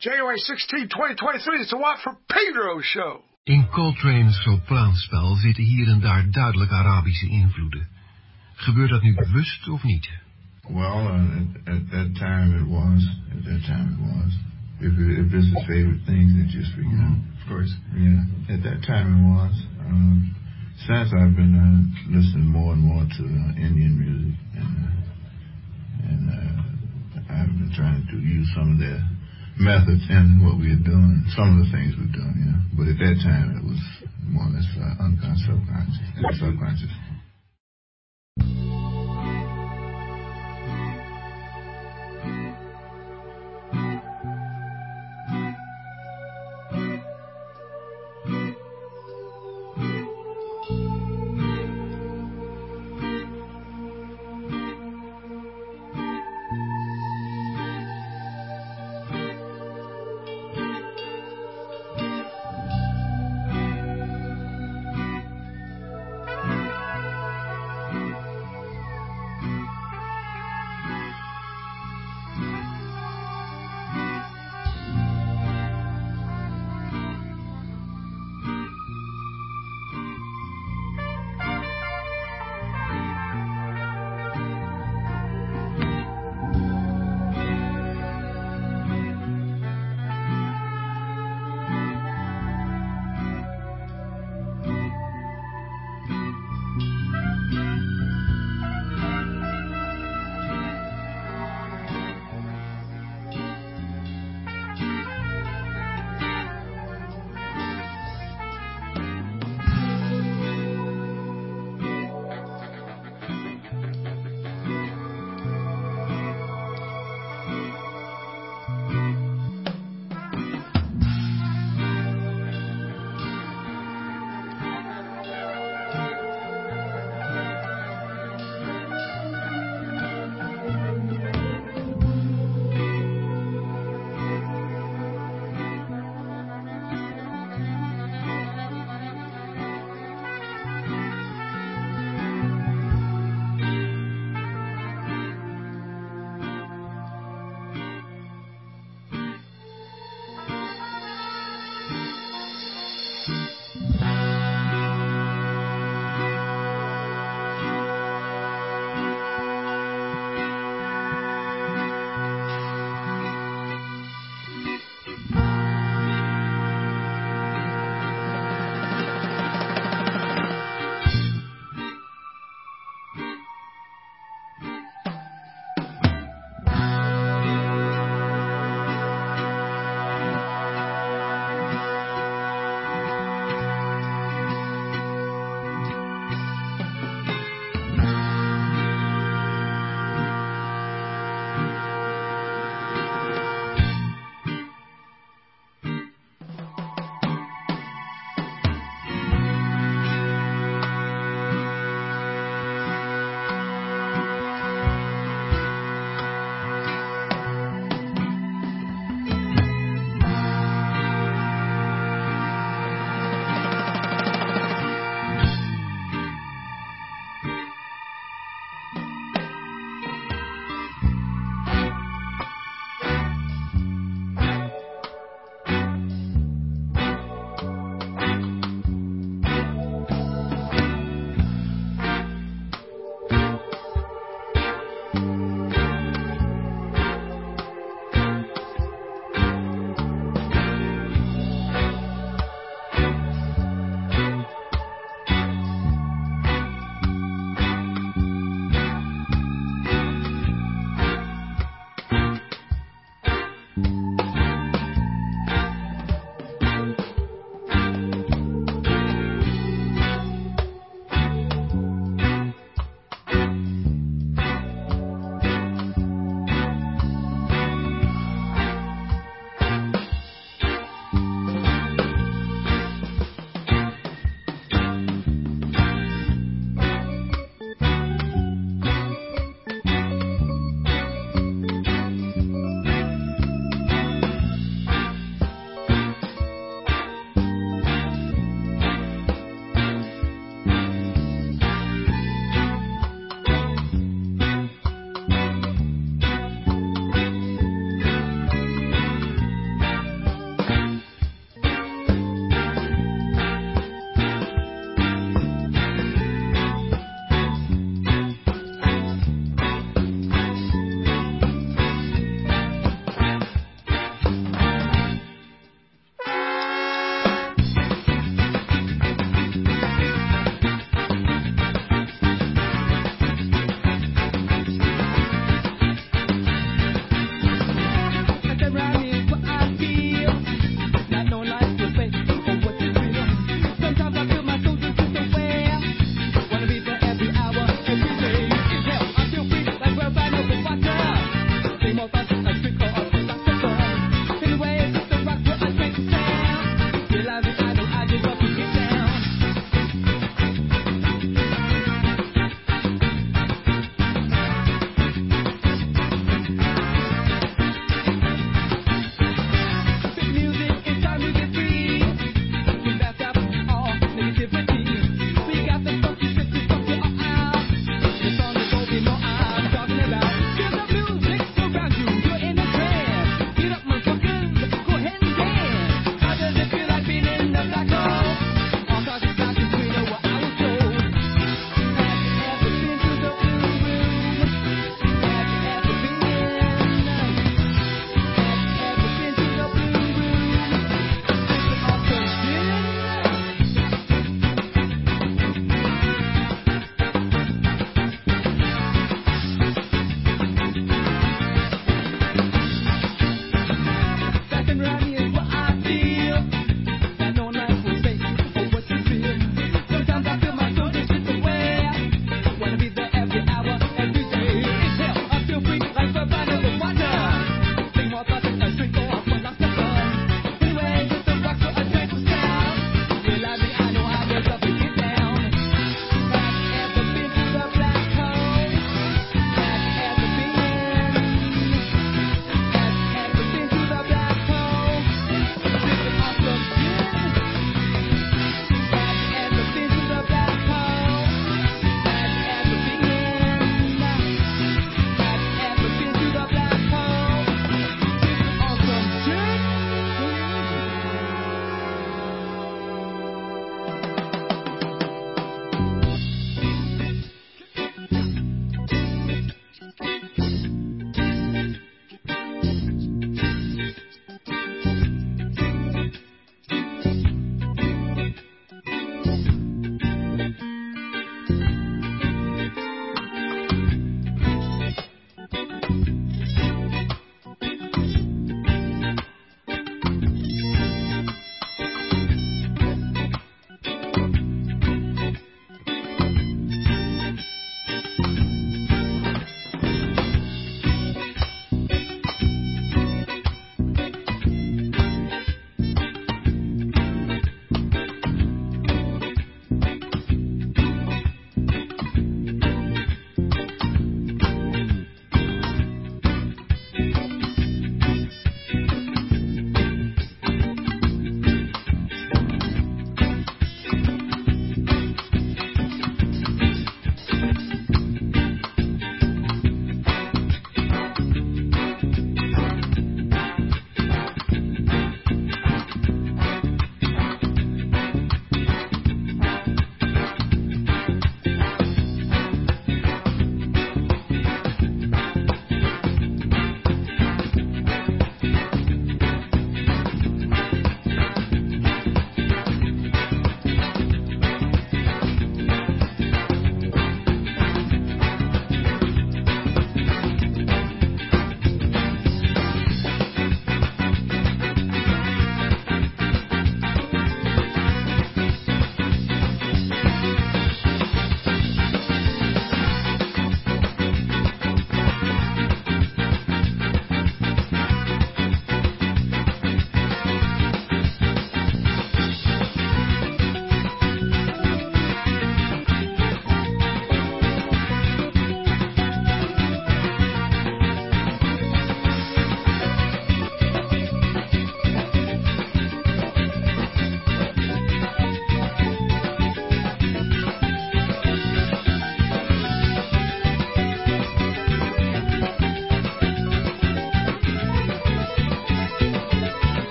January 16, 2023, it's the Watt from Pedro show. In Coltrane's sopraanspel zitten hier en daar duidelijk Arabische invloeden. Gebeurt dat nu bewust of niet? Well, at that time it was. At that time it was. If it's his favorite things, it just forget. Of course. Yeah, at that time it was. Since I've been listening more and more to Indian music, and I've been trying to use some of their methods in what we are doing, some of the things we're doing, you know. But at that time, it was more or less unconscious, subconscious.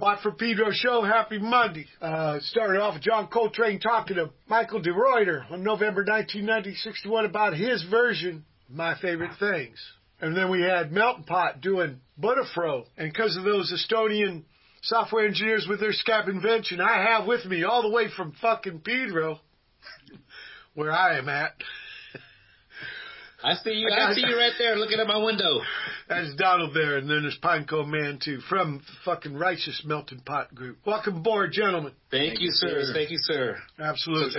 Watt from Pedro show. Happy Monday. Started off with John Coltrane talking to Michael DeRuyter on November 1961 about his version of My Favorite Things. And then we had Melting Pot doing Butterfro. And because of those Estonian software engineers with their SCAP invention, I have with me all the way from fucking Pedro, where I am at. I see you right there looking at my window. That's Donald there, and then there's Pinecone Man, too, from the fucking Righteous Melting Pot group. Welcome aboard, gentlemen. Thank you, sir. Thank you, sir. Absolute.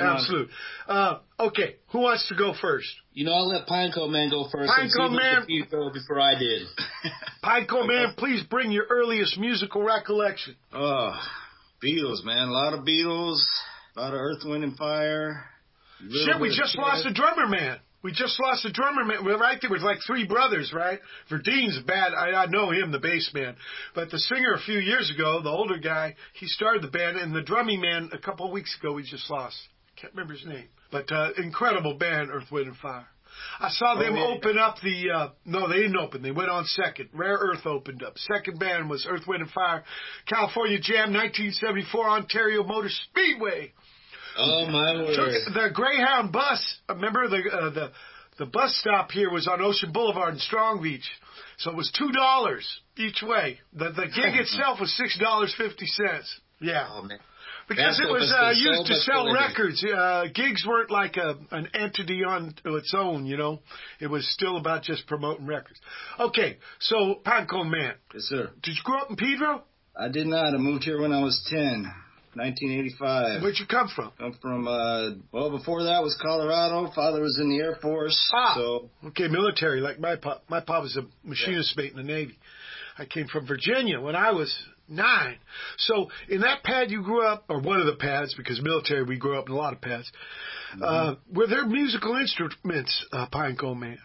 Okay, who wants to go first? You know, I'll let Pinecone Man go first. Pinecone Man. Before I did. Pinecone Man, please bring your earliest musical recollection. Oh, Beatles, man. A lot of Beatles. A lot of Earth, Wind, and Fire. Shit, we just lost a drummer man. We just lost a drummer man. We're right there with like three brothers, right? Verdine's bad. I know him, the bass man. But the singer a few years ago, the older guy, he started the band. And the drumming man a couple of weeks ago, we just lost. Can't remember his name. But incredible band, Earth, Wind, and Fire. I saw them open up the... no, they didn't open. They went on second. Rare Earth opened up. Second band was Earth, Wind, and Fire. California Jam, 1974, Ontario Motor Speedway. Oh, my word. The Greyhound bus, remember the bus stop here was on Ocean Boulevard in Strong Beach. So it was $2 each way. The gig itself was $6.50. Yeah. Oh, man. Because it was used to sell records. Gigs weren't like an entity on its own, you know. It was still about just promoting records. Okay, so Pinecone Man. Yes, sir. Did you grow up in Pedro? I did not. I moved here when I was 10. 1985. Where'd you come from? I'm from, before that was Colorado. Father was in the Air Force. So. Okay, military, like my pop. My pop was a machinist mate in the Navy. I came from Virginia when I was 9. So in that pad you grew up, or one of the pads, because military we grew up in a lot of pads, were there musical instruments, Pinecone Man?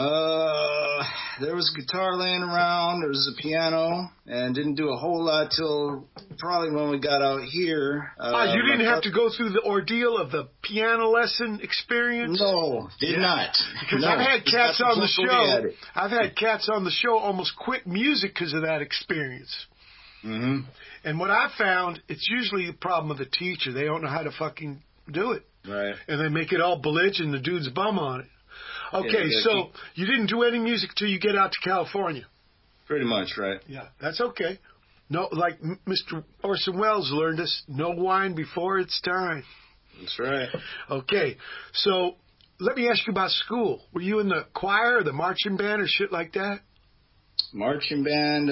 There was a guitar laying around, there was a piano, and didn't do a whole lot till probably when we got out here. You didn't have to go through the ordeal of the piano lesson experience? No, did not. Because I've had cats on the show. I've had cats on the show almost quit music because of that experience. Mm-hmm. And what I found, it's usually the problem of the teacher. They don't know how to fucking do it. Right. And they make it all belligerent and the dude's bum on it. Okay, so you didn't do any music till you get out to California. Pretty much, right. Yeah, that's okay. No, like Mr. Orson Welles learned us, no wine before it's time. That's right. Okay, so let me ask you about school. Were you in the choir or the marching band or shit like that? Marching band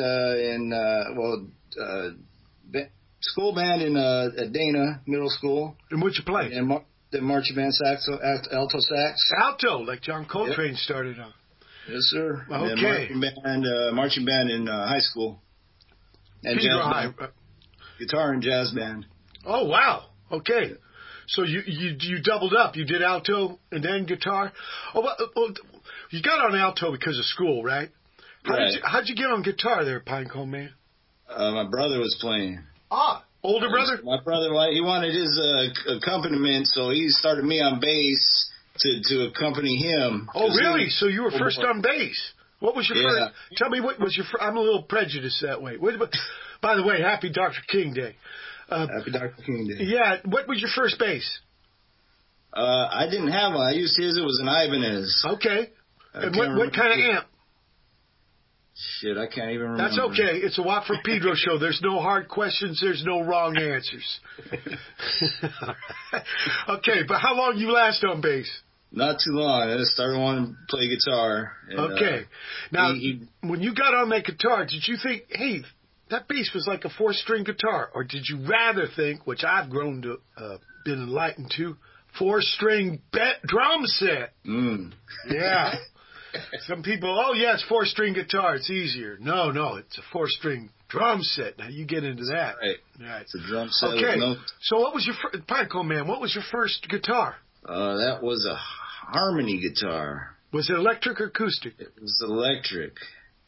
school band at Dana Middle School. And what'd you play? The marching band alto sax. Alto, like John Coltrane started on. Yes, sir. Okay. And marching band in high school. And Pedro jazz High. band. Guitar and jazz band. Oh, wow. Okay. So you doubled up. You did alto and then guitar. Oh, well, you got on alto because of school, right? How'd you get on guitar there, Pinecone Man? My brother was playing. Older brother? My brother, he wanted his accompaniment, so he started me on bass to accompany him. Oh, really? So you were first on bass. What was your first? Tell me what was your first. I'm a little prejudiced that way. By the way, happy Dr. King Day. Happy Dr. King Day. Yeah. What was your first bass? I didn't have one. I used his. It was an Ibanez. Okay. And what kind of amp? Shit, I can't even remember. That's okay. It's a Watt from Pedro show. There's no hard questions. There's no wrong answers. Okay, but how long you last on bass? Not too long. I just started wanting to play guitar. And, okay. Now, when you got on that guitar, did you think, hey, that bass was like a 4-string guitar? Or did you rather think, which I've grown to, been enlightened to, 4-string drum set? Yeah. Some people, it's 4-string guitar, it's easier. No, it's a 4-string drum set. Now you get into that. Right. It's a drum set. Okay. So what was your Pinecone Man? What was your first guitar? That was a harmony guitar. Was it electric or acoustic? It was electric.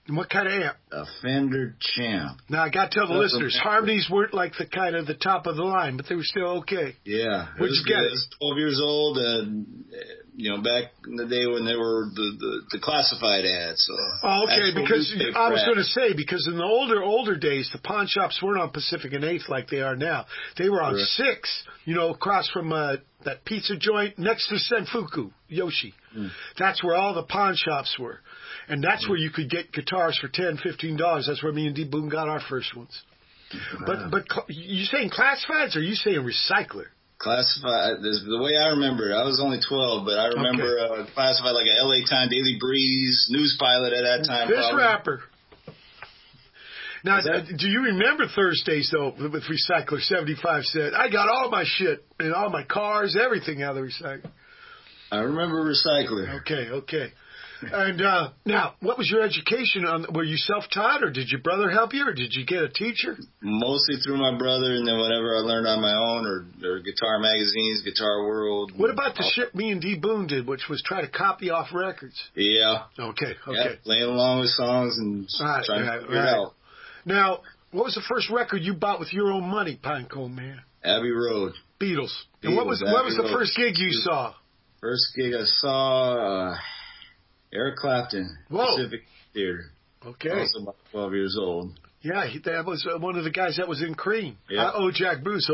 And what kind of amp? A Fender Champ. Now, I got to tell the listeners, harmonies weren't like the kind of the top of the line, but they were still okay. Yeah. Where'd you get it? I was 12 years old, and, back in the day when they were the classified ads. So oh, okay, because I was going to say, because in the older days, the pawn shops weren't on Pacific and 8th like they are now. They were on 6, across from that pizza joint next to Senfuku, Yoshi. That's where all the pawn shops were. And that's where you could get guitars for $10, $15. That's where me and D. Boone got our first ones. But you saying classifieds or you saying recycler? Classified. The way I remember it, I was only 12, but I remember classified like a LA Time, Daily Breeze, News Pilot at that time. Fish Wrapper. Now, do you remember Thursdays, though, with Recycler 75 cents? I got all my shit and all my cars, everything out of the recycler. I remember Recycler. Okay. And now, what was your education on? Were you self-taught, or did your brother help you, or did you get a teacher? Mostly through my brother, and then whatever I learned on my own, or guitar magazines, Guitar World. What about the shit me and D. Boone did, which was try to copy off records? Yeah. Okay. Yeah, playing along with songs and trying to figure it out. Now, what was the first record you bought with your own money, Pinecone Man? Abbey Road. Beatles. And what was the first gig you saw? First gig I saw, Eric Clapton, Pacific Theater. Okay. I was about 12 years old. Yeah, that was one of the guys that was in Cream. Yeah. Jack Bruce.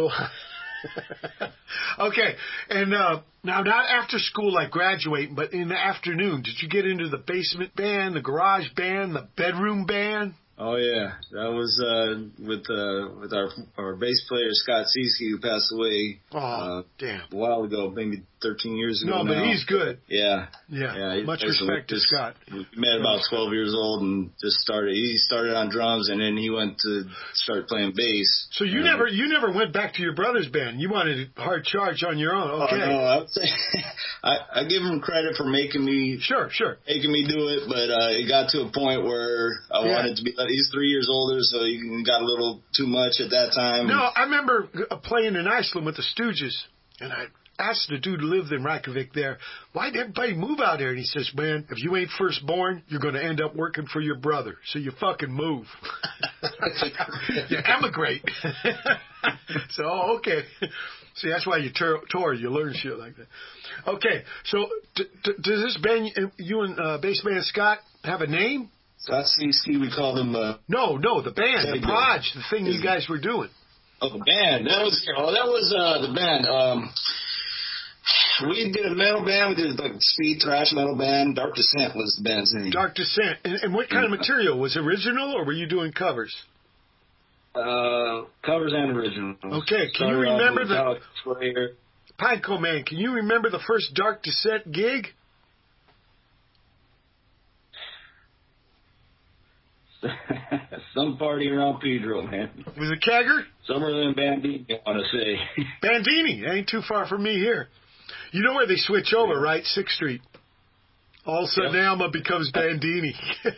Okay. And now, not after school, like graduating, but in the afternoon, did you get into the basement band, the garage band, the bedroom band? Oh yeah, that was with our bass player Scott Seesky, who passed away. Damn! A while ago, maybe 13 years ago. No, but he's good. Yeah. Much respect to Scott. We met about 12 years old and just started. He started on drums and then he went to start playing bass. So you never went back to your brother's band. You wanted a hard charge on your own. Okay. Oh, no, I would say I give him credit for making me making me do it, but it got to a point where I wanted to be. He's 3 years older, so he got a little too much at that time. No, I remember playing in Iceland with the Stooges, and I asked the dude who lived in Reykjavik there, why'd everybody move out there? And he says, man, if you ain't firstborn, you're going to end up working for your brother. So you fucking move. You emigrate. So, okay. See, that's why you tour. You learn shit like that. Okay, so does this band, you and bassman Scott, have a name? Scott Seesky, we called him... No, the band, the Proj, the thing you guys were doing. Oh, the band. That was the band. We did a metal band. We did like speed thrash metal band. Dark Descent was the band's name. Dark Descent. And what kind of material? Was it original or were you doing covers? Covers and original. Okay. Can you remember Pinecone Man, can you remember the first Dark Descent gig? Some party around Pedro, man. Was it Kegger? Somewhere in Bandini, I want to say. Bandini. Ain't too far from me here. You know where they switch over, right? 6th Street. All of a sudden, Alma becomes Bandini.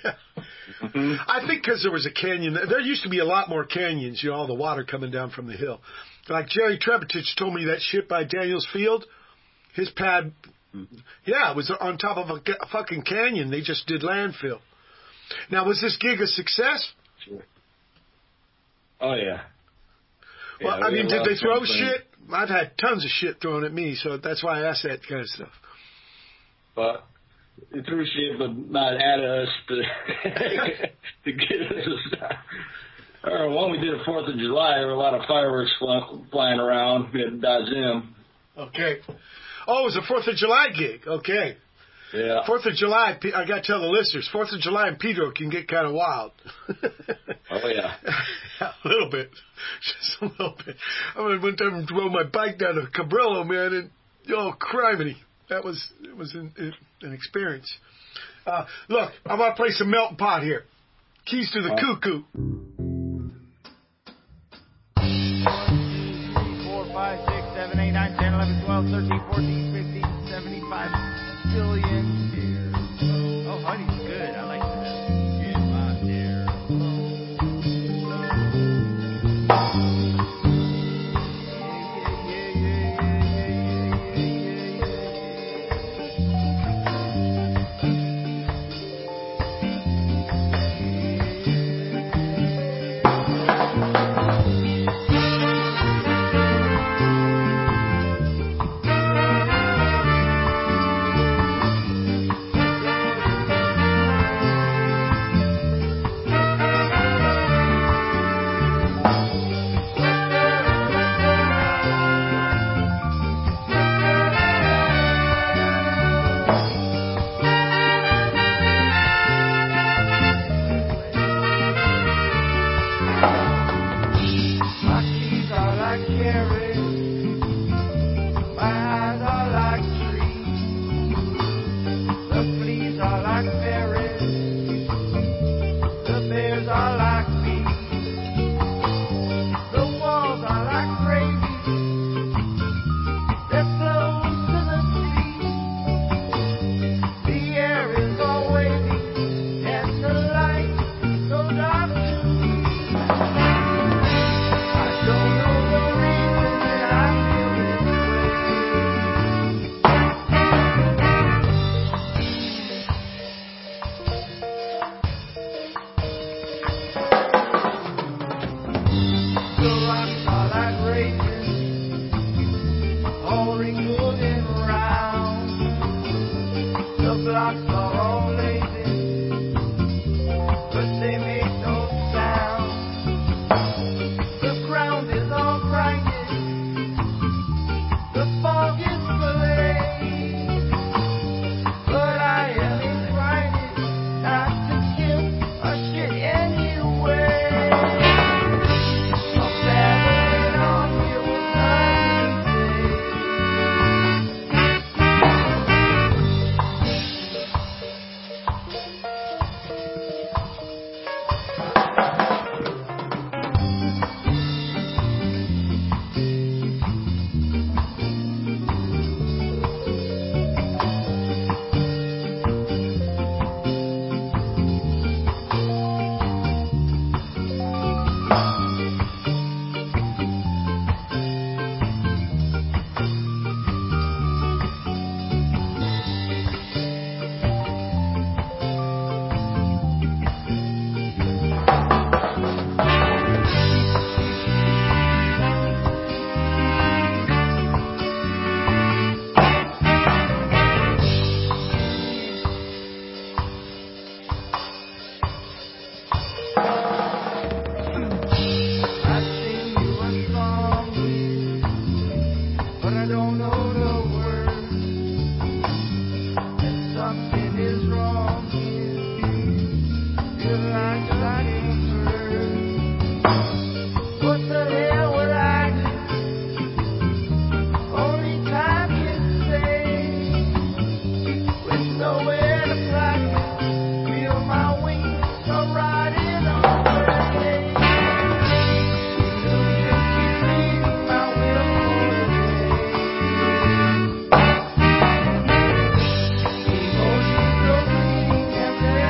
I think because there was a canyon. There used to be a lot more canyons, all the water coming down from the hill. Like Jerry Trebitich told me that shit by Daniels Field. His pad, it was on top of a fucking canyon. They just did landfill. Now, was this gig a success? Sure. Oh, yeah. Well, I mean, did they throw shit? I've had tons of shit thrown at me, so that's why I asked that kind of stuff. But they threw shit, but not at us to get us to stop. Or when we did a 4th of July, there were a lot of fireworks flying around. We had to dodge them. Okay. Oh, it was a 4th of July gig. Okay. Yeah. 4th of July, I got to tell the listeners, 4th of July in Pedro can get kind of wild. Oh, yeah. A little bit. Just a little bit. I mean, one time I rode my bike down to Cabrillo, man, and, criminy. It was an experience. Look, I'm going to play some Melting Pot here. Keys to the Cuckoo. 4, 5, 6, 7, 8, 9, 10, 11, 12, 13, 14, 15, 75 billion years. Oh, honey's good. I like that. Roadblocks are all lazy, but they make no sound. The ground is all grinded, the fog is delayed, but I am invited not to give a shit anyway. I'm battling on you a sunny I sing you a song here, but I don't know the words. And something is wrong here. Feel like a bird. What the hell will I do? Only time can say. With nowhere to fly, feel my wings are riding away. Emotions are bleeding and they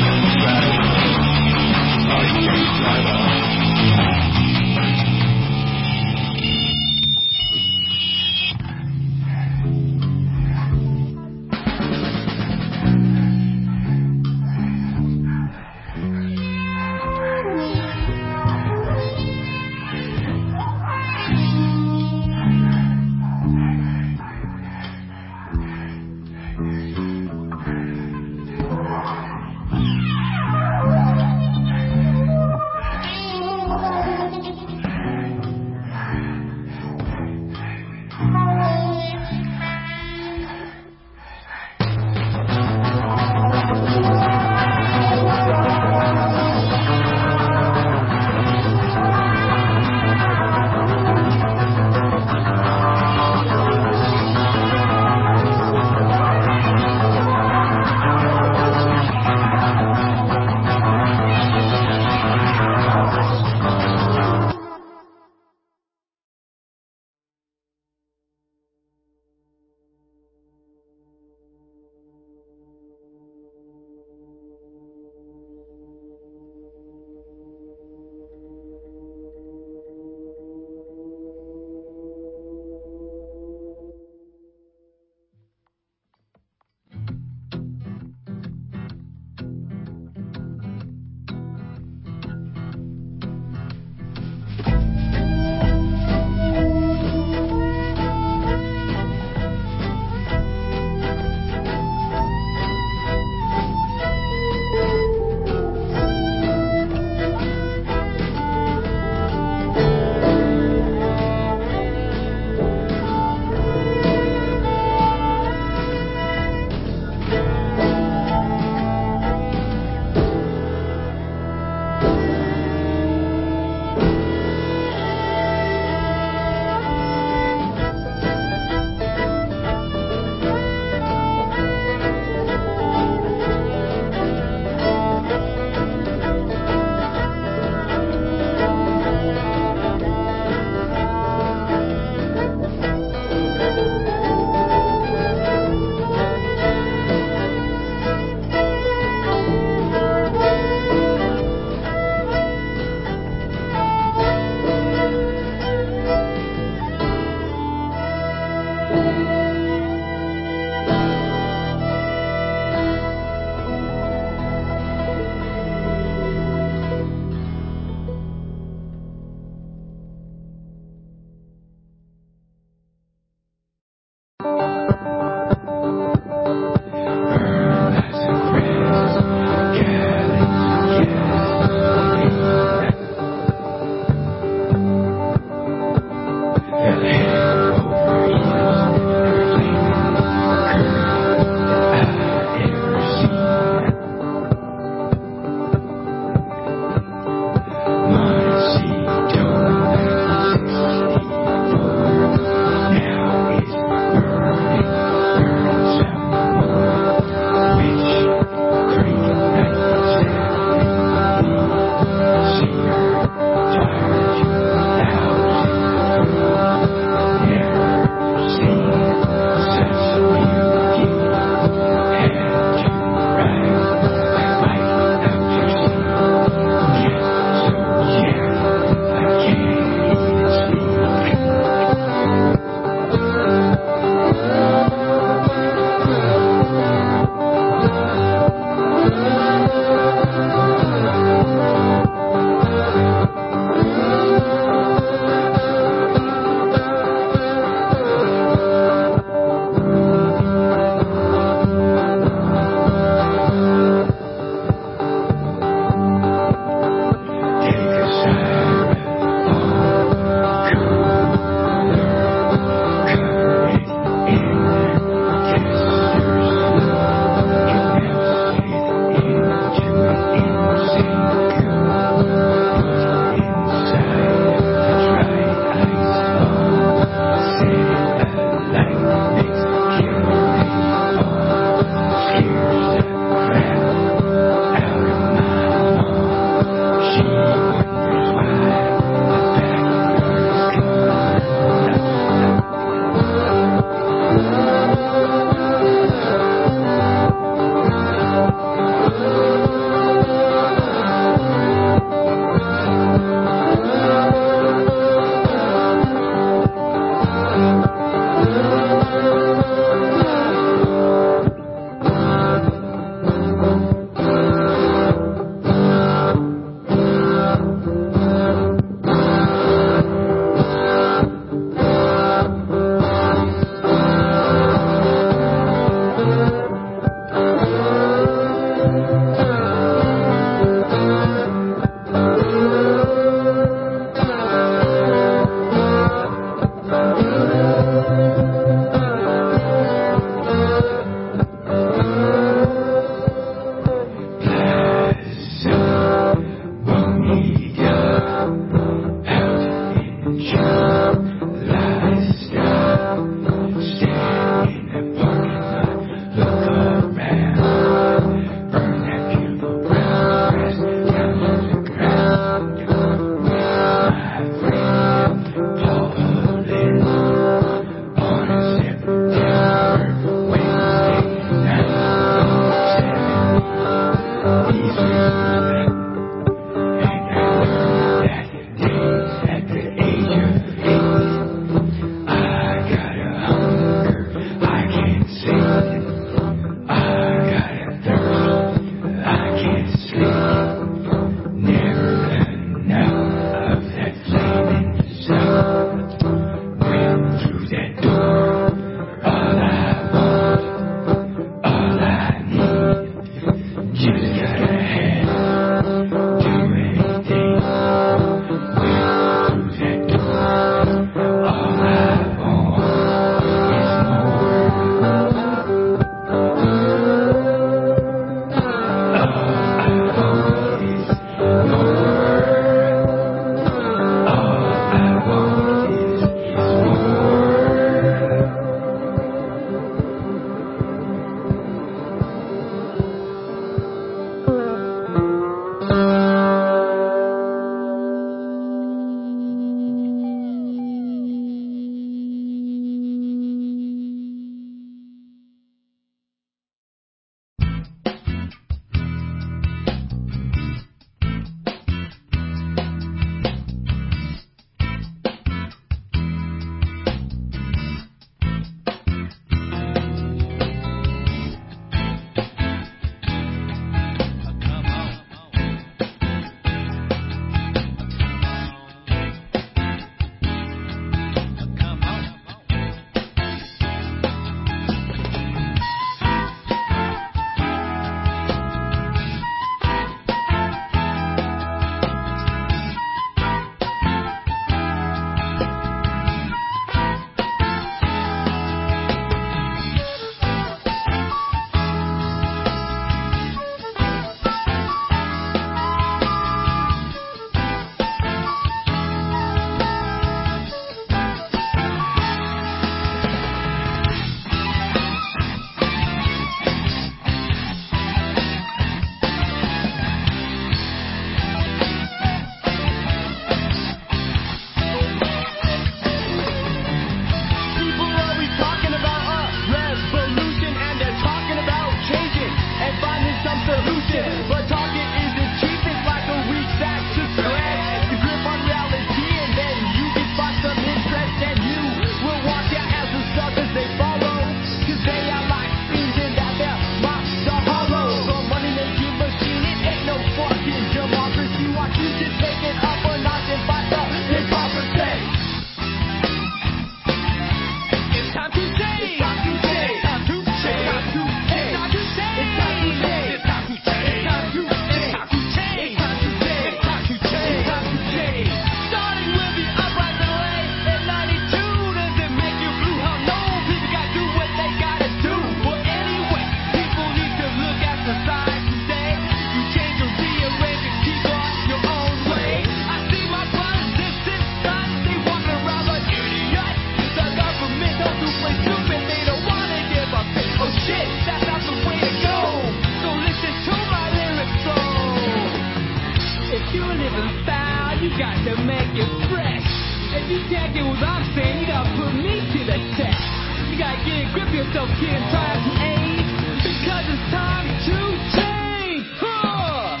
You can't get what I'm saying, you gotta put me to the test. You gotta get a grip yourself, kid, and try to aim. Because it's time to change. Huh.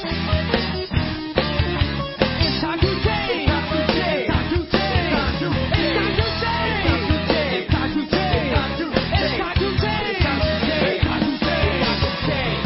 It's time to change. Time to change. Time to change. Time to change. It's time to change. Time to change. It's time to change. Time to change. Time to change. Time to change.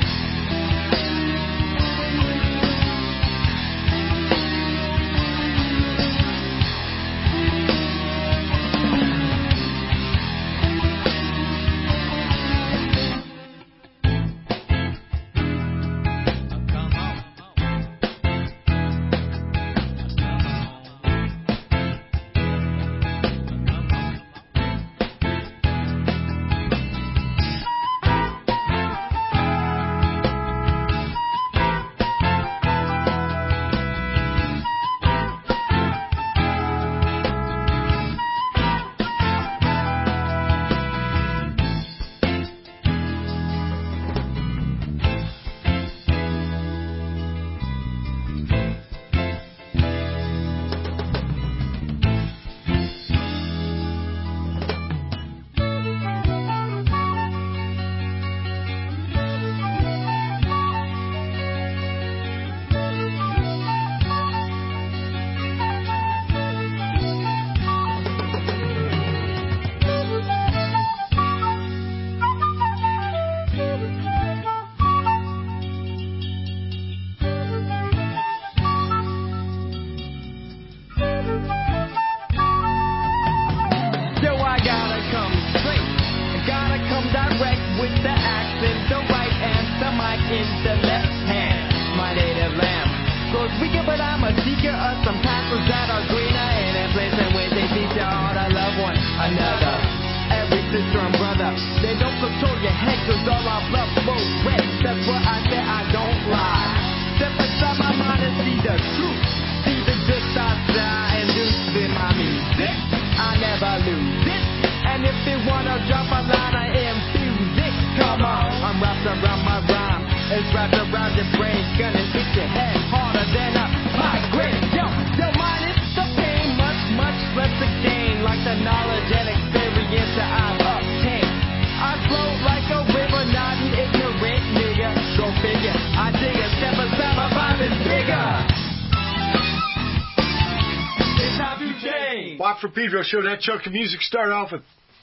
Walk for Pedro show. That chunk of music started off with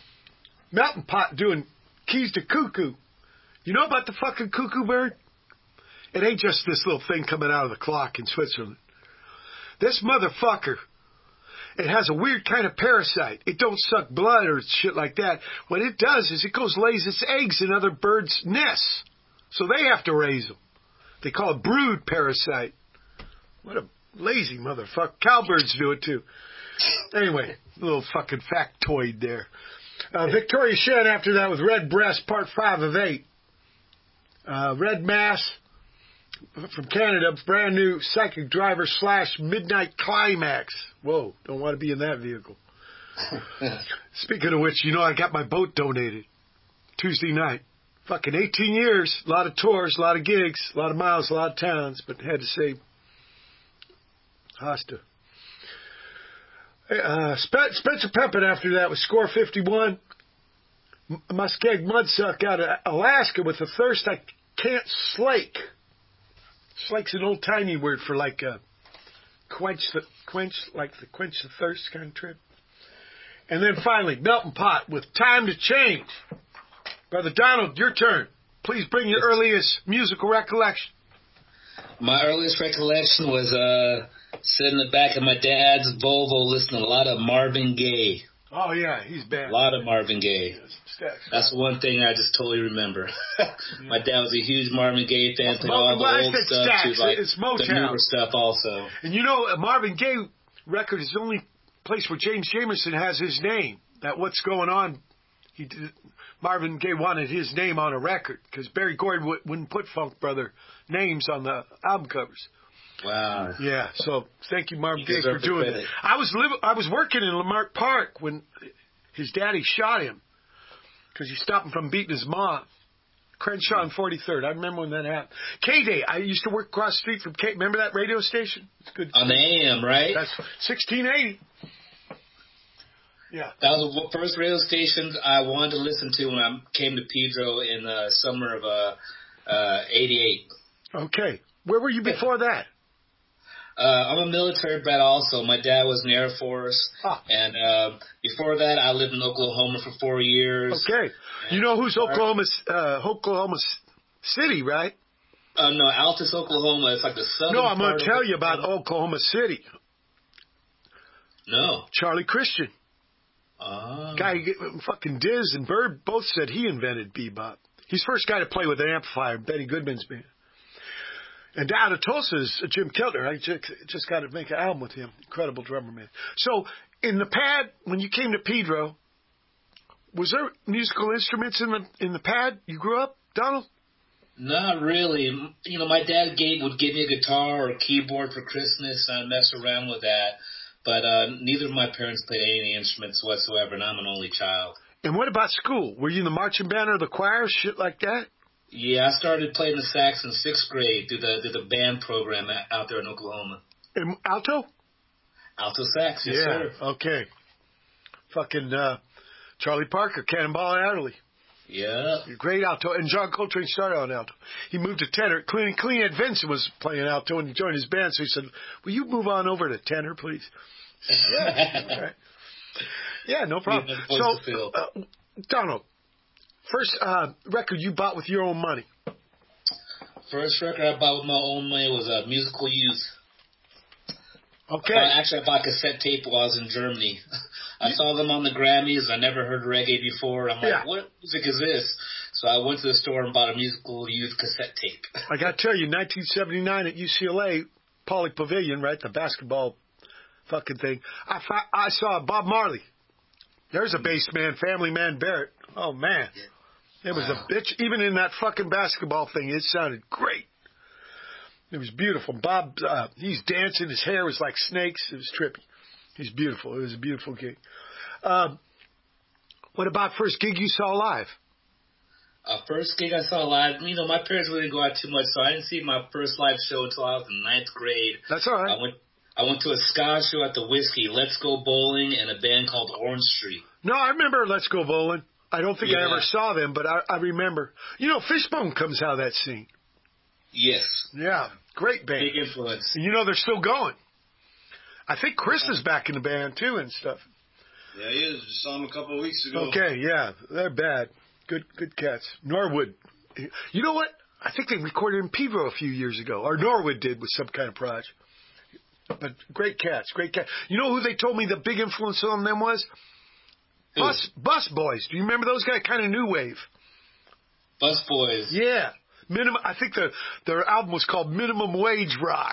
Melting Pot doing Keys to Cuckoo. You know about the fucking cuckoo bird? It ain't just this little thing coming out of the clock in Switzerland. This motherfucker, it has a weird kind of parasite. It don't suck blood or shit like that. What it does is it goes lays its eggs in other birds' nests. So they have to raise them. They call it brood parasite. What a lazy motherfucker. Cowbirds do it too. Anyway, a little fucking factoid there. Victoria Shed after that with Red Breast, part 5 of 8. Red Mass from Canada, brand new Psychic Driver / Midnight Climax. Whoa, don't want to be in that vehicle. Speaking of which, you know I got my boat donated Tuesday night. Fucking 18 years, a lot of tours, a lot of gigs, a lot of miles, a lot of towns, but had to say hasta. Spencer Peppin after that with Score 51. Muskeg Mudsuck out of Alaska with a thirst I can't slake. Slake's an old-timey word for like quench the thirst kind of trip. And then finally, Melting Pot with Time to Change. Brother Donald, your turn. Please bring your earliest musical recollection. My earliest recollection was sitting in the back of my dad's Volvo listening to a lot of Marvin Gaye. Oh, yeah, he's bad. A lot of Marvin Gaye. That's one thing I just totally remember. My dad was a huge Marvin Gaye fan, played all the old stuff to like it's the newer stuff also. And you know, a Marvin Gaye record is the only place where James Jamerson has his name. That What's Going On, Marvin Gaye wanted his name on a record because Barry Gordon wouldn't put Funk Brother names on the album covers. Wow. Yeah, so thank you, Marvin Gaye, for doing that. I was working in Lamarck Park when his daddy shot him because he stopped him from beating his mom. Crenshaw and 43rd. I remember when that happened. K-Day. I used to work across the street from K. Remember that radio station? It's good. On the AM, right? That's 1680. Yeah. That was the first radio station I wanted to listen to when I came to Pedro in the summer of '88. Okay. Where were you before that? I'm a military brat also. My dad was in the Air Force. And before that, I lived in Oklahoma for 4 years. Okay. You know who's Oklahoma City, right? No, Altus, Oklahoma. It's like the southern No, I'm part going to tell you about Oklahoma City. No. Charlie Christian. Oh. Guy, fucking Diz and Bird both said he invented bebop. He's the first guy to play with an amplifier, Benny Goodman's band. And out of Tulsa is Jim Keltner. I just got to make an album with him. Incredible drummer, man. So, in the pad, when you came to Pedro, was there musical instruments in the pad you grew up, Donald? Not really. You know, my dad would give me a guitar or a keyboard for Christmas, and I'd mess around with that. But neither of my parents played any instruments whatsoever, and I'm an only child. And what about school? Were you in the marching band or the choir, shit like that? Yeah, I started playing the sax in 6th grade through the band program out there in Oklahoma. In alto? Alto sax, yes, sir. Okay. Fucking Charlie Parker, Cannonball Adderley. Yeah. Great alto. And John Coltrane started on alto. He moved to tenor. Clean Ed Vinson was playing alto and he joined his band, so he said, will you move on over to tenor, please? Yeah. All right. Yeah, no problem. So, Donald, first record you bought with your own money? First record I bought with my own money was Musical Youth. Okay. Actually, I bought cassette tape while I was in Germany. I saw them on the Grammys. I never heard reggae before. I'm like, what music is this? So I went to the store and bought a Musical Youth cassette tape. I got to tell you, 1979 at UCLA, Pauley Pavilion, right, the basketball fucking thing, I saw Bob Marley. There's a bass man, Family Man Barrett. Oh, man. It was a bitch. Even in that fucking basketball thing, it sounded great. It was beautiful. Bob, he's dancing. His hair was like snakes. It was trippy. He's beautiful. It was a beautiful gig. What about first gig you saw live? First gig I saw live, you know, my parents really didn't go out too much, so I didn't see my first live show until I was in 9th grade. That's all right. I went to a ska show at the Whiskey, Let's Go Bowling, and a band called Orange Street. No, I remember Let's Go Bowling. I don't think I ever saw them, but I remember. You know, Fishbone comes out of that scene. Yes. Yeah, great band. Big influence. And you know, they're still going. I think Chris is back in the band, too, and stuff. Yeah, he is. Just saw him a couple of weeks ago. Okay, yeah, they're bad. Good cats. Norwood. You know what? I think they recorded in Pedro a few years ago, or Norwood did with some kind of project. But great cats. You know who they told me the big influence on them was? Bus Boys. Do you remember those guys? Kind of new wave. Bus Boys. Yeah. I think their album was called Minimum Wage Rock.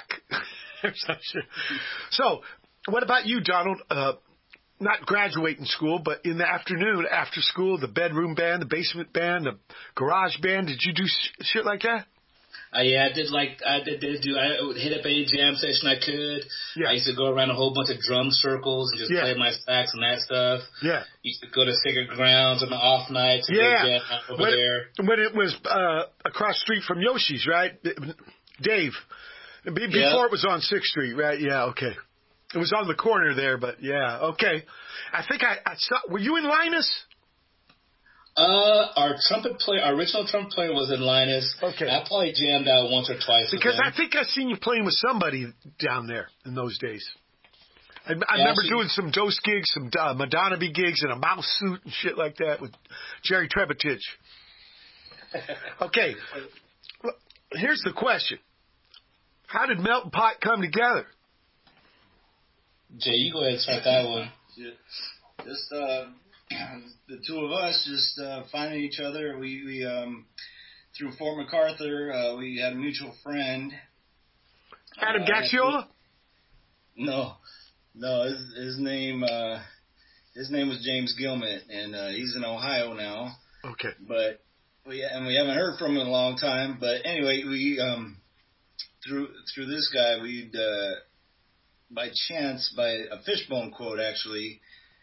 So, what about you, Donald? Not graduating school, but in the afternoon, after school, the bedroom band, the basement band, the garage band. Did you do shit like that? Yeah, I would hit up any jam session I could. Yeah. I used to go around a whole bunch of drum circles and just play my sax and that stuff. Yeah. Used to go to Sacred Grounds on the off nights and jam over there. When it was across the street from Yoshi's, right? Dave. Before it was on 6th Street, right? Yeah, okay. It was on the corner there, but yeah, okay. I think I saw. Were you in Linus? Our original trumpet player was in Linus. Okay. I probably jammed out once or twice. Because I think I seen you playing with somebody down there in those days. I remember doing some Dose gigs, some Madonna gigs, and a mouse suit and shit like that with Jerry Trebitich. Okay. Here's the question. How did Melting Pot come together? Jay, you go ahead and start that one. Just the two of us just finding each other. We through Fort MacArthur, we had a mutual friend. Adam Gaxiola? No. His name was James Gilman, and he's in Ohio now. Okay. But we haven't heard from him in a long time. But anyway, we through this guy, we'd by chance, by a Fishbone quote actually,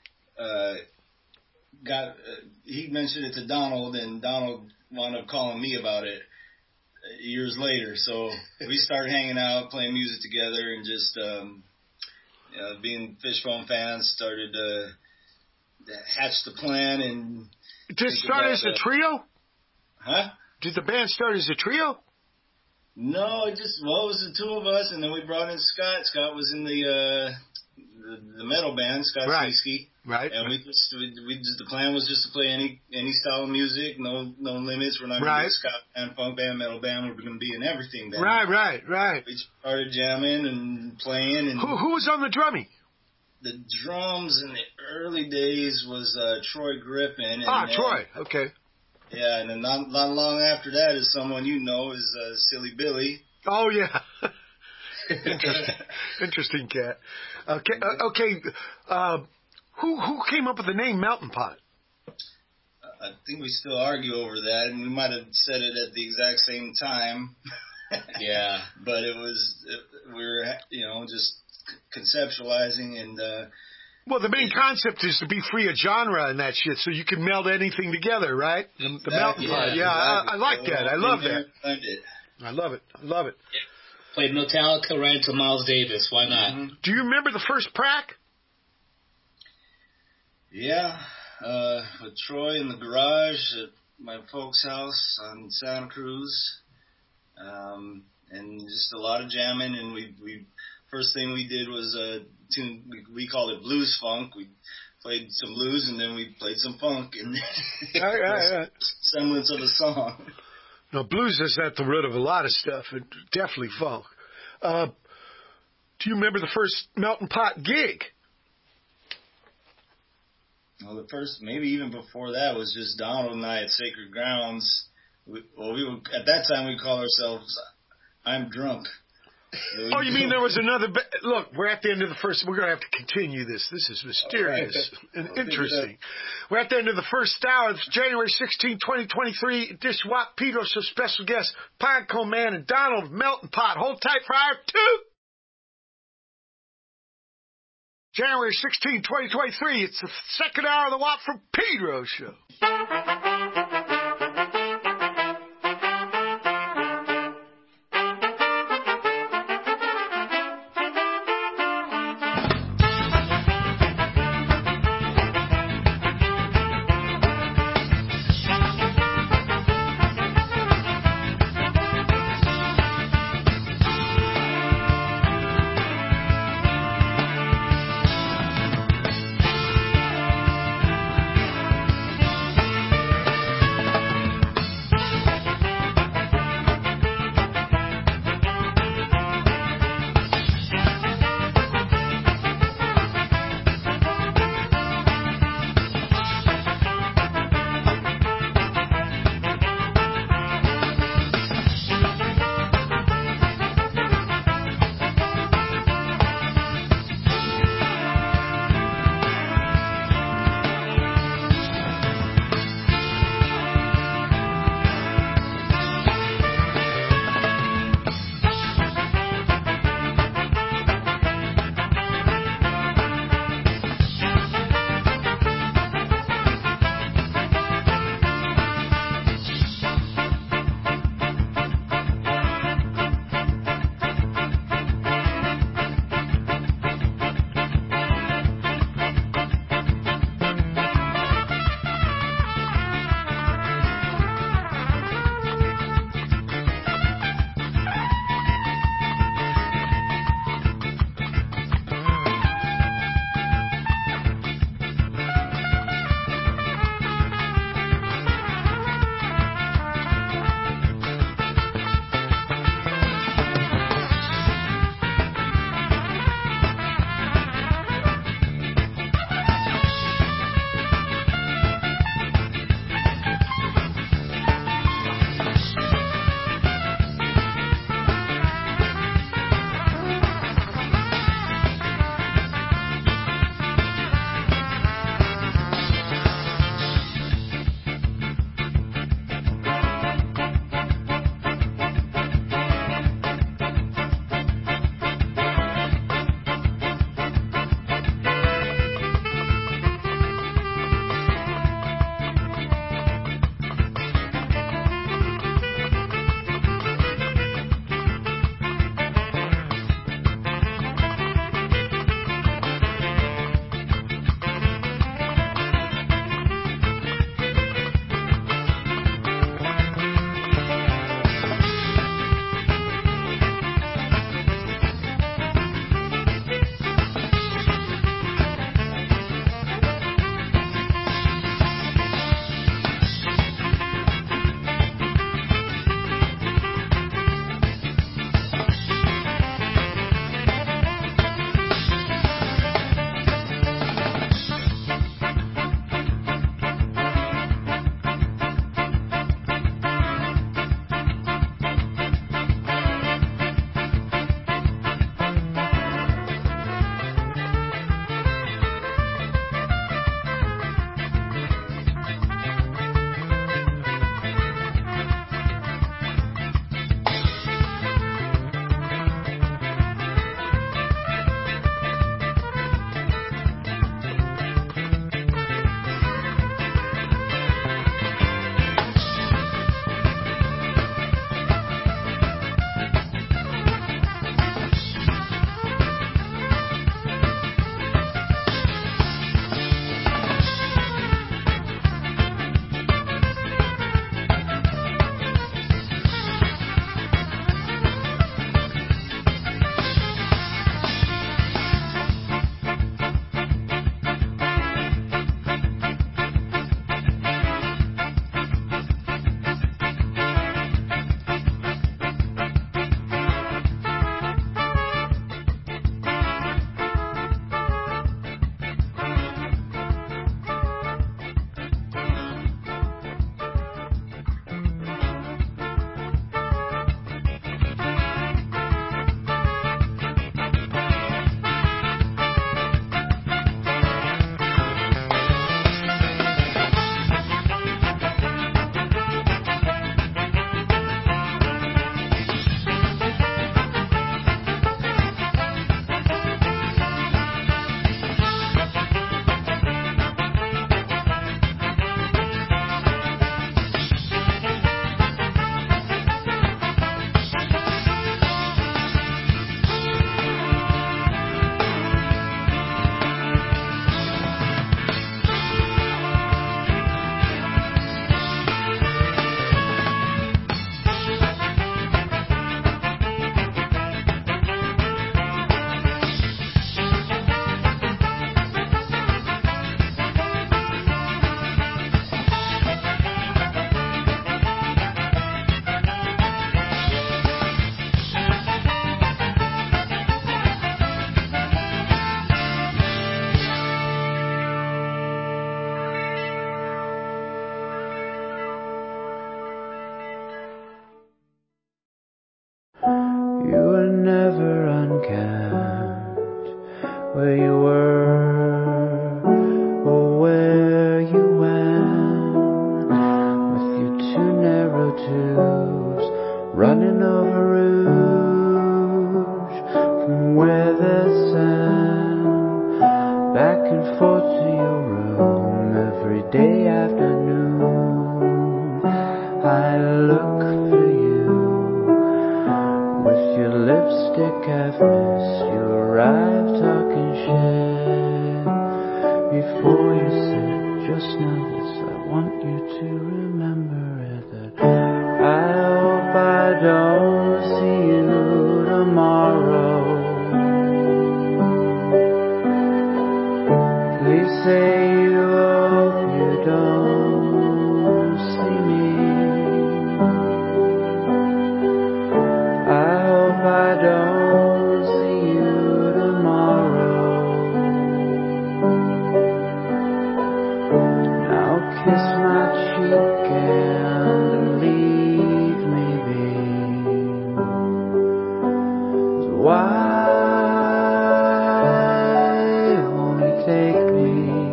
he mentioned it to Donald, and Donald wound up calling me about it years later. So we started hanging out, playing music together, and just being Fishbone fans, started hatched the plan and. Did it start as a trio? Huh? Did the band start as a trio? No, it was the two of us, and then we brought in Scott. Scott was in the metal band, Scott Ski. Right. And we the plan was just to play any style of music, no limits. We're not going to be a ska band, funk band, metal band. We're going to be in everything band. Right. We started jamming and playing. And who was on the drumming? The drums in the early days was Troy Griffin. And Troy. Okay. Yeah, and then not long after that is someone you know is Silly Billy. Oh yeah. Interesting cat. Okay. Who came up with the name Melting Pot? I think we still argue over that, and we might have said it at the exact same time. Yeah. But we were just conceptualizing and. Well, the main concept is to be free of genre and that shit, so you can meld anything together, right? The Melting Pot. Yeah, exactly. I like that. I love that. I love it. Yeah. Played Metallica right to Miles Davis. Why not? Mm-hmm. Do you remember the first prac? Yeah, with Troy in the garage at my folks' house on Santa Cruz, and just a lot of jamming. And we first thing we did was tune. We called it blues funk. We played some blues and then we played some funk and semblance of a song. No, blues is at the root of a lot of stuff. Definitely funk. Do you remember the first Melting Pot gig? Well, the first, maybe even before that, was just Donald and I at Sacred Grounds. We were, at that time we'd call ourselves I'm Drunk. Oh, you mean there was another... Look, we're at the end of the first... We're going to have to continue this. This is mysterious and interesting. We're at the end of the first hour. It's January 16, 2023. Dish Wop Pedros, with special guests Pinecone Man and Donald Melting Pot. Hold tight for hour 2. January 16, 2023. It's the second hour of the Wop from Pedro show. You were never unkempt where you were or where you went, with your two narrow tubes running over Rouge, from where the sand back and forth to your room every day afternoon. I look for you with your lipstick I've missed. You arrived talking shit before you said just now this. I want you to remember it, that I hope I don't see you tomorrow. Please say you hope you don't see me. I hope I don't see you tomorrow. Now kiss my cheek and leave me be. So why won't you take me?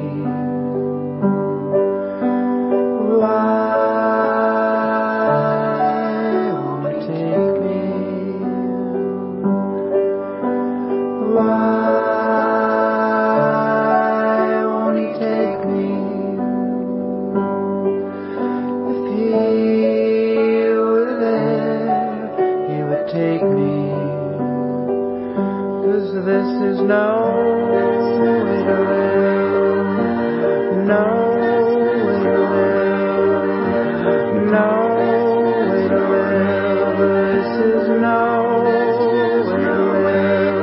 Why won't you take me? Why won't he take me? If he were there, he would take me. 'Cause this is no way to live, no way to live, no way to live. This is no way to live.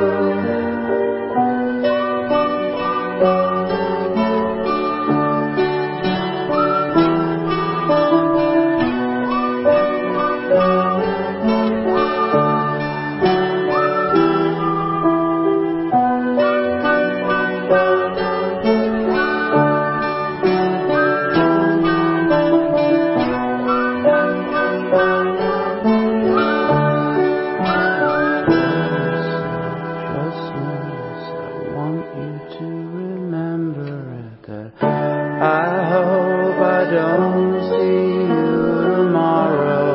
Just know this, I want you to remember it, that I hope I don't see you tomorrow.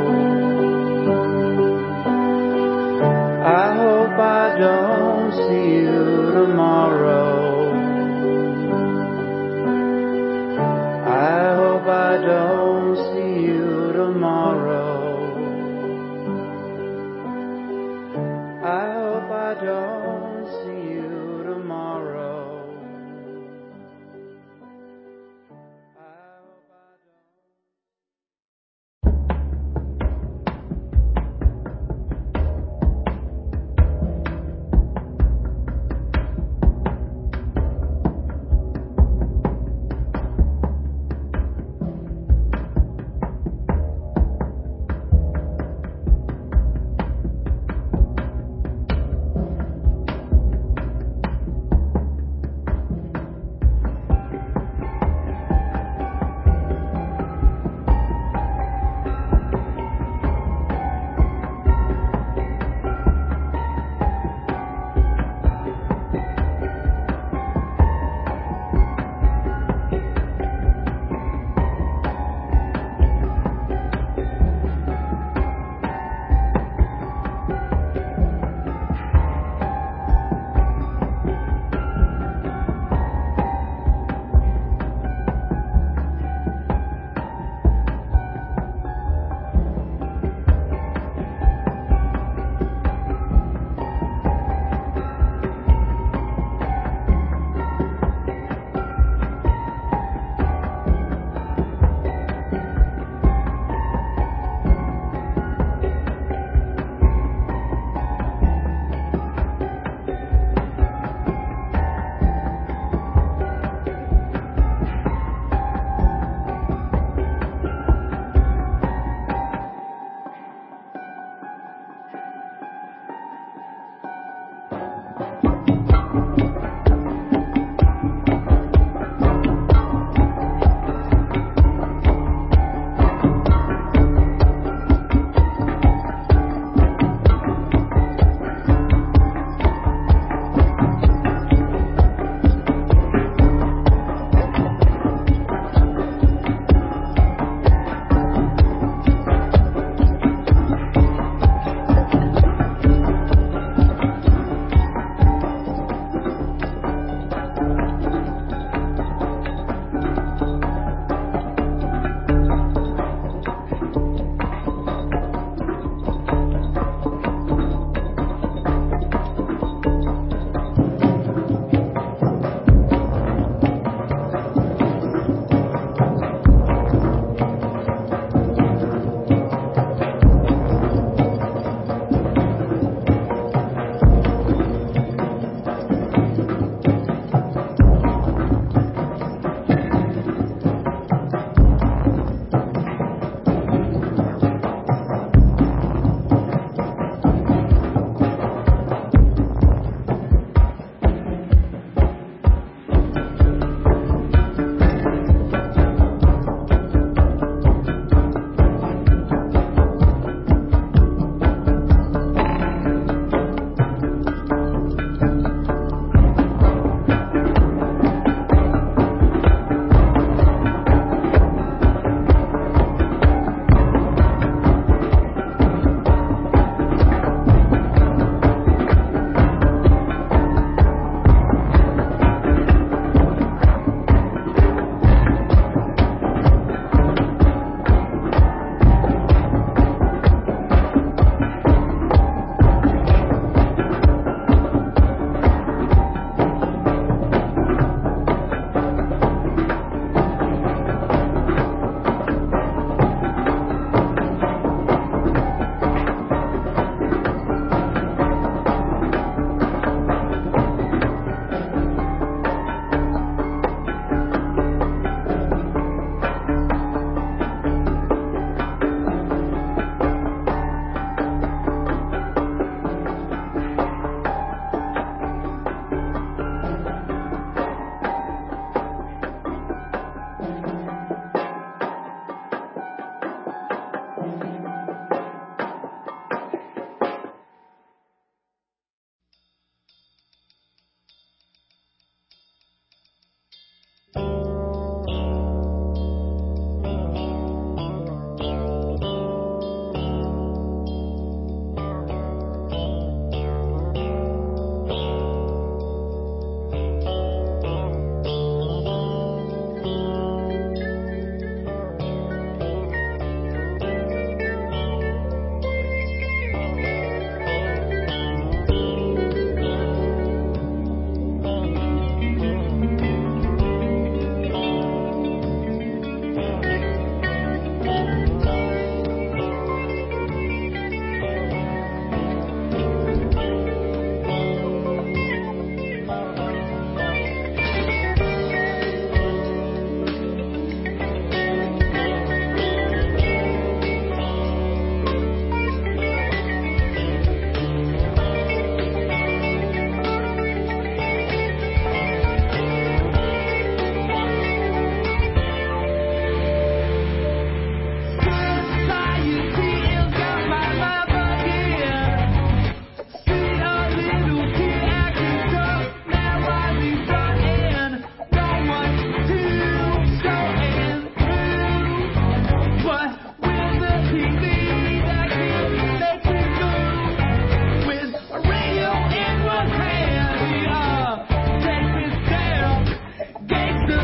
I hope I don't see you tomorrow. I hope I don't see you tomorrow. I hope I don't see you tomorrow. I hope I don't.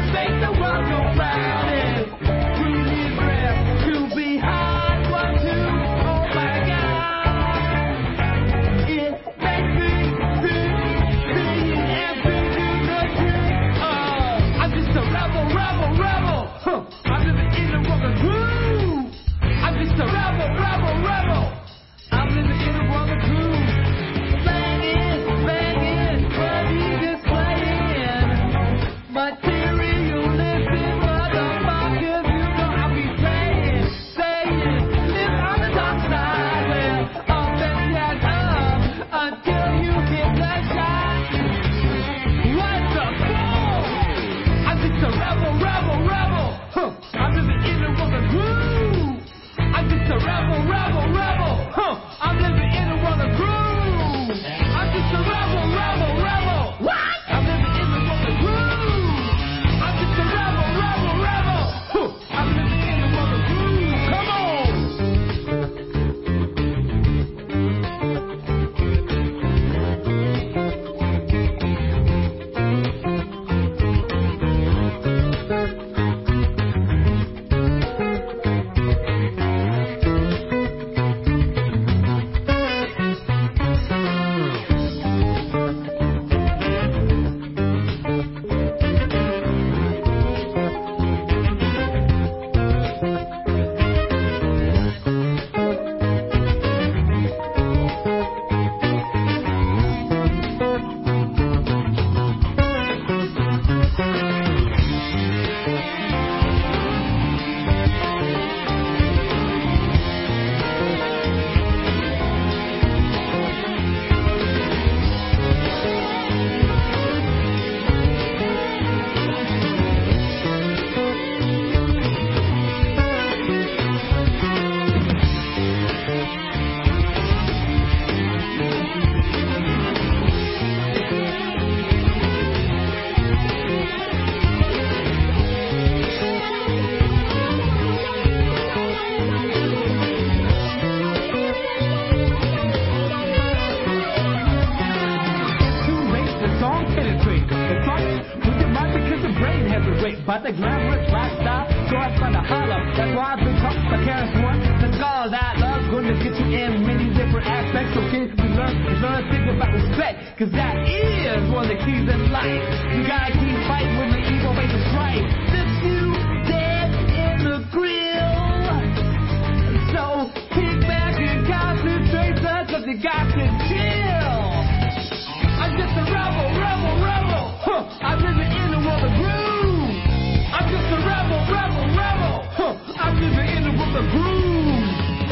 make the world go round. And breathing breath to be hard one, two. Oh my God, it makes me sing and thinking the truth. I'm just a rebel. Huh. I'm living in the world of groove. I'm just a rebel. I'm living in the world of groove. Slanging, money just playing. Materialistic motherfuckers, you know I'll be saying, live on the dark side, well, up and down up, until you hit the shot. What the fuck? I'm just a rebel. Huh. I'm living in the world of groove. I'm just a rebel. Huh. I'm living in the world of groove. I'm just a rebel. What? I'm living in the world of groove. I'm just a rebel. Huh. I'm living in the world of groove. Come on. But the glamorous lifestyle, so I find a hollow. That's why I've been taught by Karen's one. That's all that love's gonna get you in many different aspects. So kids can learn to think about respect. Cause that is one of the keys in life. You gotta keep fighting when the evil ways to strike. The few dead in the grill. So kick back and concentrate, son, cause you got to chill. I'm just a rebel. Huh. I'm living in the world of groove. I'm just a rebel. Huh. I'm living in the world of groove.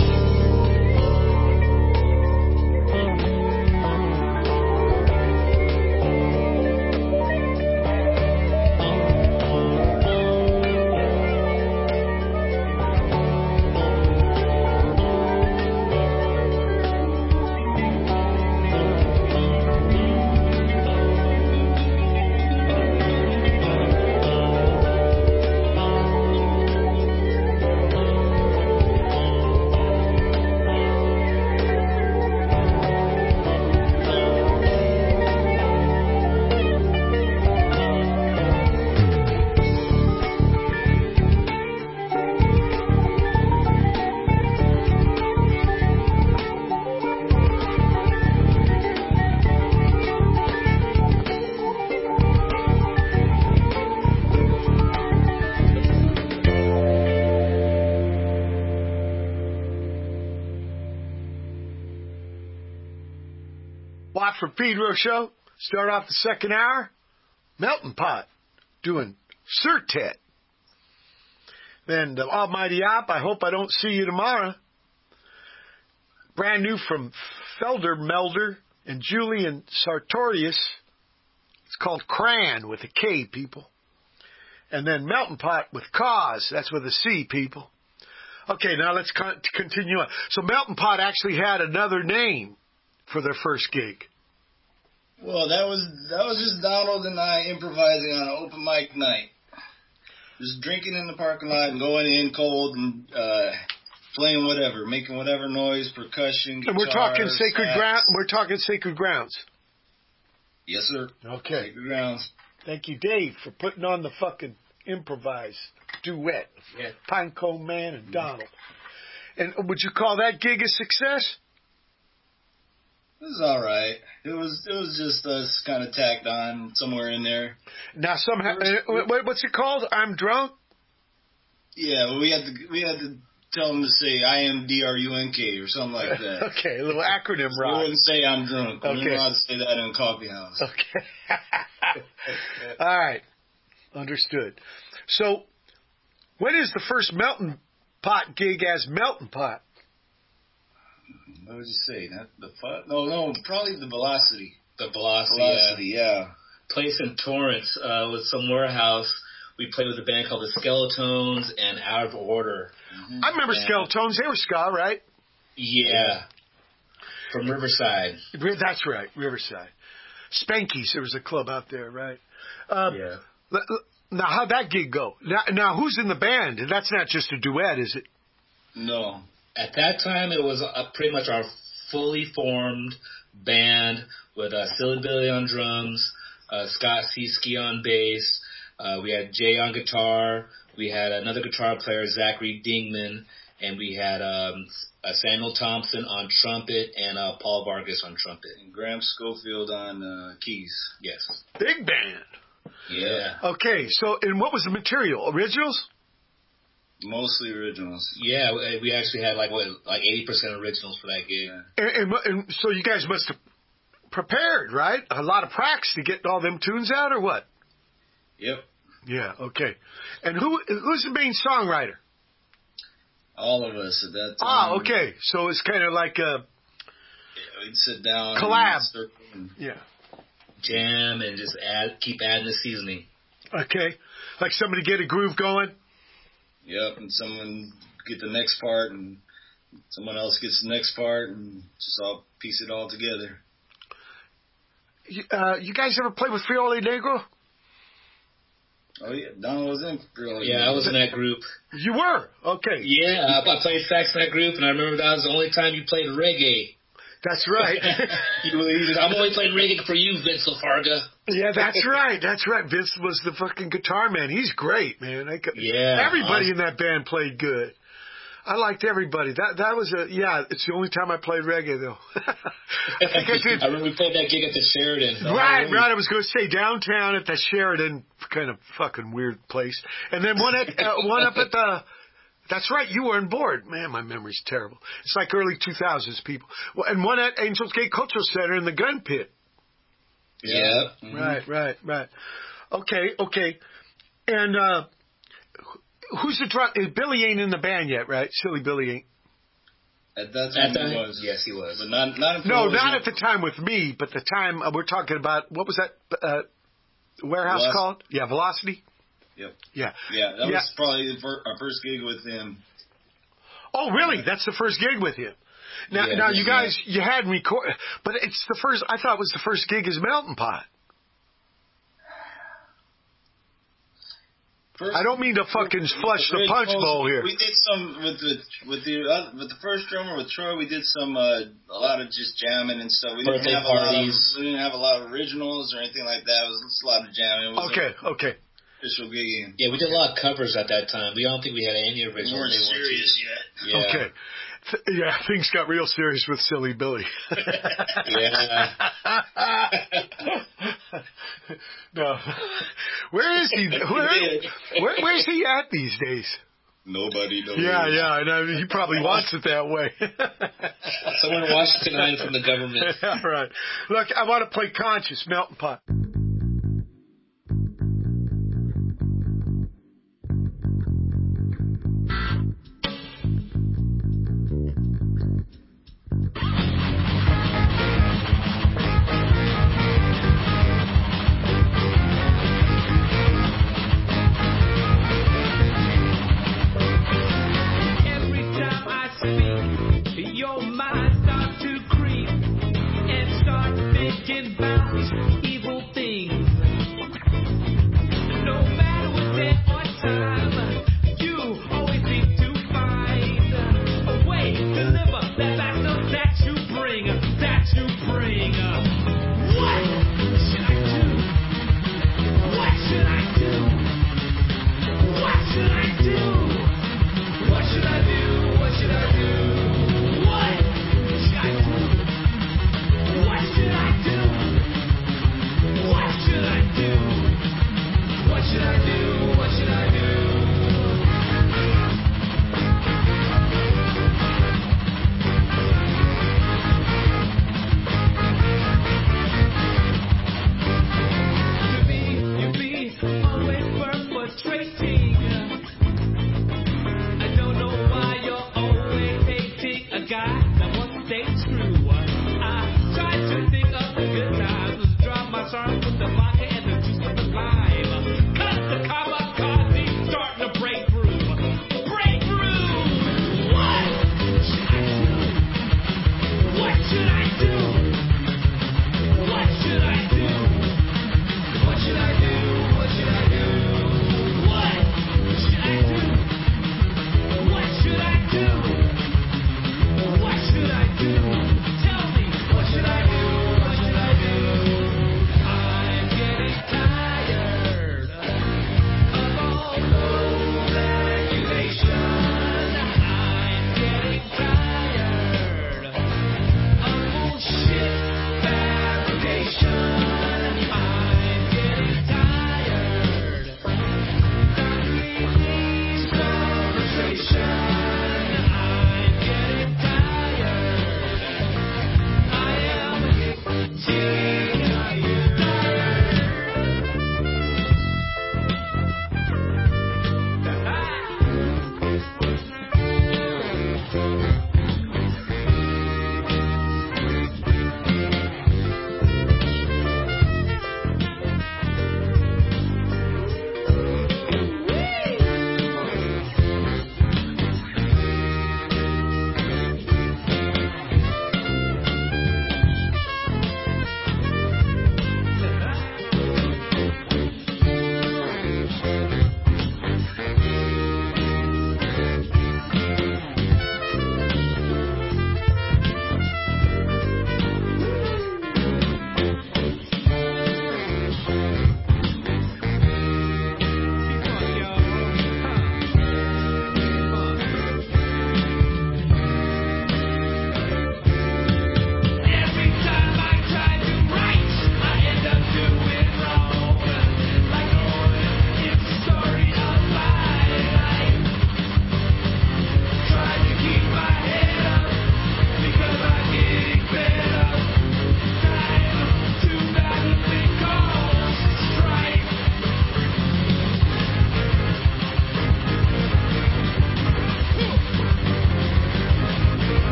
Watt from Pedro show. Start off the second hour. Melting Pot doing Surtet. Then the Almighty Op, I hope I don't see you tomorrow. Brand new from Felder Melder and Julian Sartorius. It's called Cran with a K, people. And then Melting Pot with Cause. That's with a C, people. Okay, now let's continue on. So Melting Pot actually had another name for their first gig. Well, that was just Donald and I improvising on an open mic night. Just drinking in the parking lot and going in cold and playing whatever, making whatever noise, percussion, guitar, and we're talking sacred sax. ground. We're talking Sacred Grounds. Yes, sir. Okay. Sacred Grounds. Thank you, Dave, for putting on the fucking improvised duet. Yeah. Pinecone Man and Donald. And would you call that gig a success? It was all right. It was just us kind of tacked on somewhere in there. Now somehow, what's it called? I'm drunk. Yeah, well, we had to tell them to say I am DRUNK or something like that. Okay, a little acronym, so rock. we wouldn't say I'm drunk. Okay. We didn't know how to say that in a coffee house. Okay. All right, understood. So, when is the first Melting Pot gig as Melting Pot? What would you say? Not the fun? No, probably the Velocity. The Velocity, yeah. Place in Torrance with some warehouse. We played with a band called the Skeletones and Out of Order. Mm-hmm. I remember Skeletones. They were ska, right? Yeah. From Riverside. That's right, Riverside. Spanky's. There was a club out there, right? Yeah. Now, how'd that gig go? Now, who's in the band? That's not just a duet, is it? No. At that time, it was pretty much our fully formed band with Silly Billy on drums, Scott Seesky on bass. We had Jay on guitar. We had another guitar player, Zachary Dingman, and we had Samuel Thompson on trumpet and Paul Vargas on trumpet. And Graham Schofield on keys. Yes. Big band. Yeah. Okay, so, and what was the material? Originals? Mostly originals. Yeah, we actually had like 80% originals for that gig. And so you guys must have prepared, right? A lot of practice to get all them tunes out, or what? Yep. Yeah, okay. And who's the main songwriter? All of us at that time. Ah, okay. So it's kind of like a... we'd sit down. Collab. Yeah. Jam and just keep adding the seasoning. Okay. Like somebody get a groove going? Yep, and someone get the next part, and someone else gets the next part, and just all piece it all together. You guys ever play with Friole Negro? Oh, yeah. Donald was in Friole Negro. Yeah, I was in that group. You were? Okay. Yeah, I played sax in that group, and I remember that was the only time you played reggae. That's right. I'm only playing reggae for you, Vince LaFarga. Yeah, that's right. That's right. Vince was the fucking guitar man. He's great, man. Yeah. Everybody in that band played good. I liked everybody. That was it's the only time I played reggae, though. I think I did. I remember we played that gig at the Sheridan. Right. I was going to say downtown at the Sheridan, kind of fucking weird place. And then one up at the... That's right, you weren't bored. Man, my memory's terrible. It's like early 2000s, people. Well, and one at Angels Gate Cultural Center in the Gun Pit. Yeah. Mm-hmm. Right. Okay. And who's the drum? Billy ain't in the band yet, right? Silly Billy ain't. At that time he was. Yes, he was. But not not at the time with me, but the time we're talking about, what was that warehouse called? Yeah, Velocity? Yep. Yeah. Yeah, that was probably our first gig with him. Oh, really? That's the first gig with him. Now you guys, you had record, but it's the first. I thought it was the first gig as Melting Pot. I don't mean to fucking flush the punch bowl here. We did some with the first drummer with Troy. We did some a lot of just jamming and stuff. We didn't have a lot of originals or anything like that. It was just a lot of jamming. It was okay. Official gigging. Yeah, we did a lot of covers at that time. We don't think we had any originals. We weren't serious yet. Yeah. Okay. Yeah, things got real serious with Silly Billy. Yeah. No. Where is he? Where's he at these days? Nobody knows. Yeah, I know. He probably wants it that way. Someone in Washington line from the government. Yeah, right. Look, I want to play Conscious, Melting Pot. Your mind starts to creep and start thinking about evil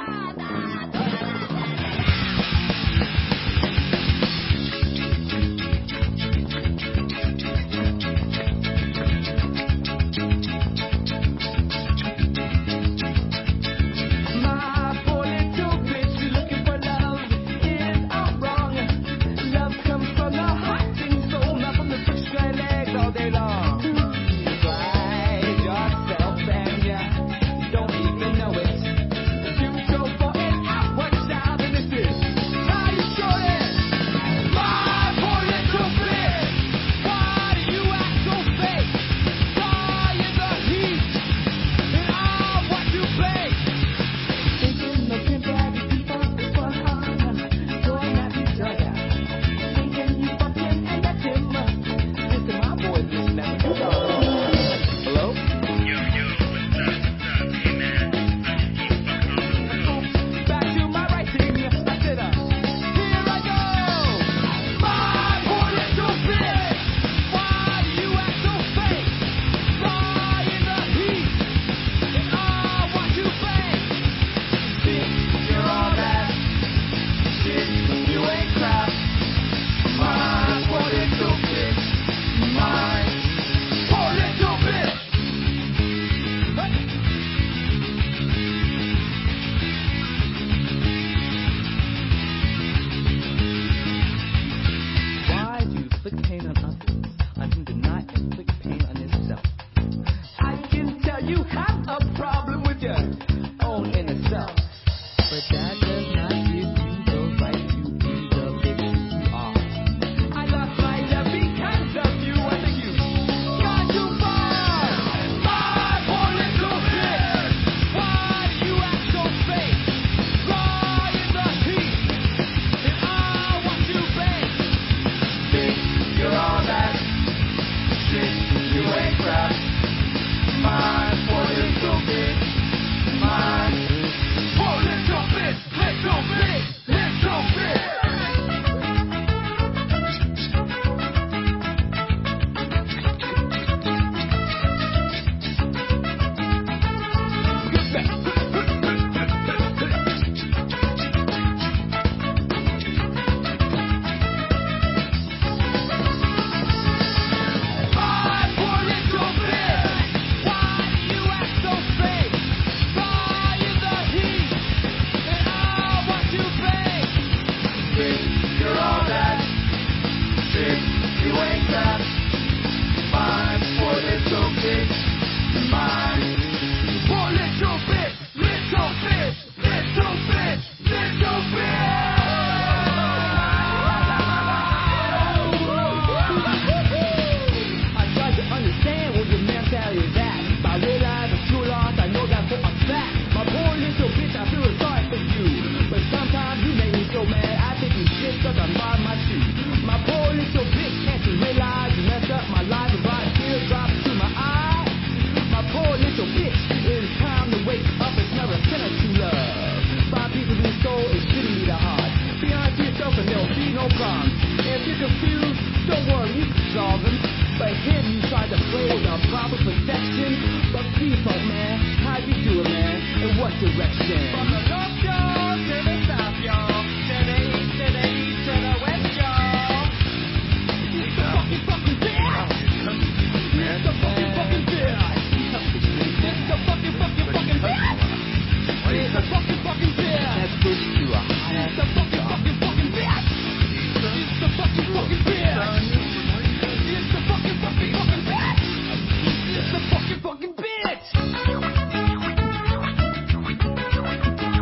Fucking bitch!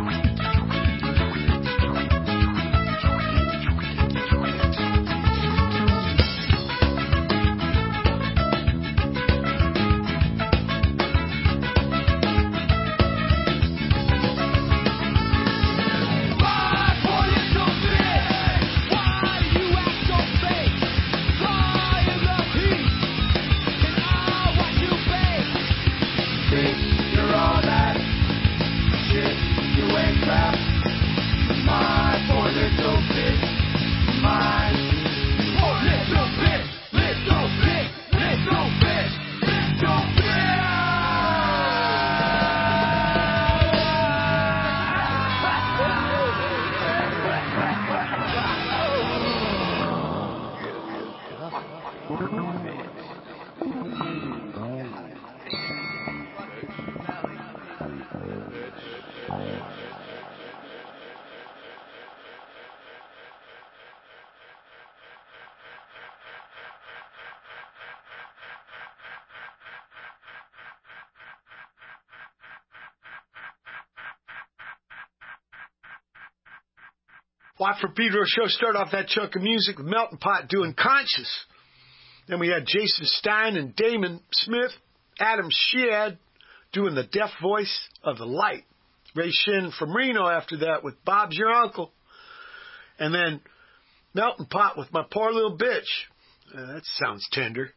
Watt from Pedro show started off that chunk of music with Melting Pot doing Conscious. Then we had Jason Stein and Damon Smith, Adam Shead doing the deaf voice of the light. Ray Shin from Reno after that with Bob's Your Uncle. And then Melting Pot with My Poor Little Bitch. That sounds tender.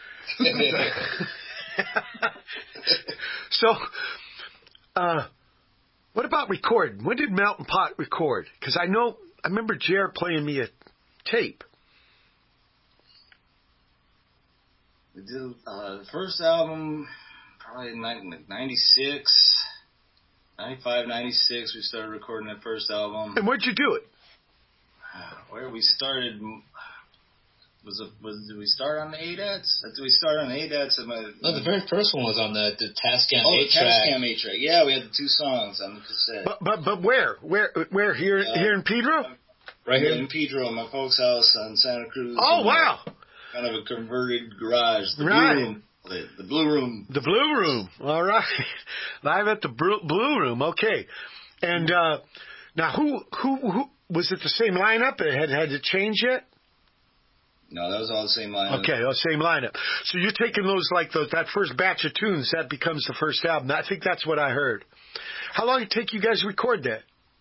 So, what about recording? When did Melting Pot record? Because I remember Jer playing me a tape. We did the first album probably in 96, 95, 96. We started recording that first album. And where'd you do it? Where we started... did we start on the ADATs? Did we start on the ADATs? No, the very first one was on the Tascam 8-track. Oh, the Tascam 8-track. Yeah, we had the 2 songs on the cassette. But where? Where? Here in Pedro? Right here in Pedro, my folks' house on Santa Cruz. Oh, wow. Kind of a converted garage. The right. Blue Room. The Blue Room. The Blue Room. All right. Live at the Blue Room. Okay. And now, who was it the same lineup? Had it changed yet? No, that was all the same lineup. Okay, all same lineup. So you're taking those, that first batch of tunes, that becomes the first album. I think that's what I heard. How long did it take you guys to record that?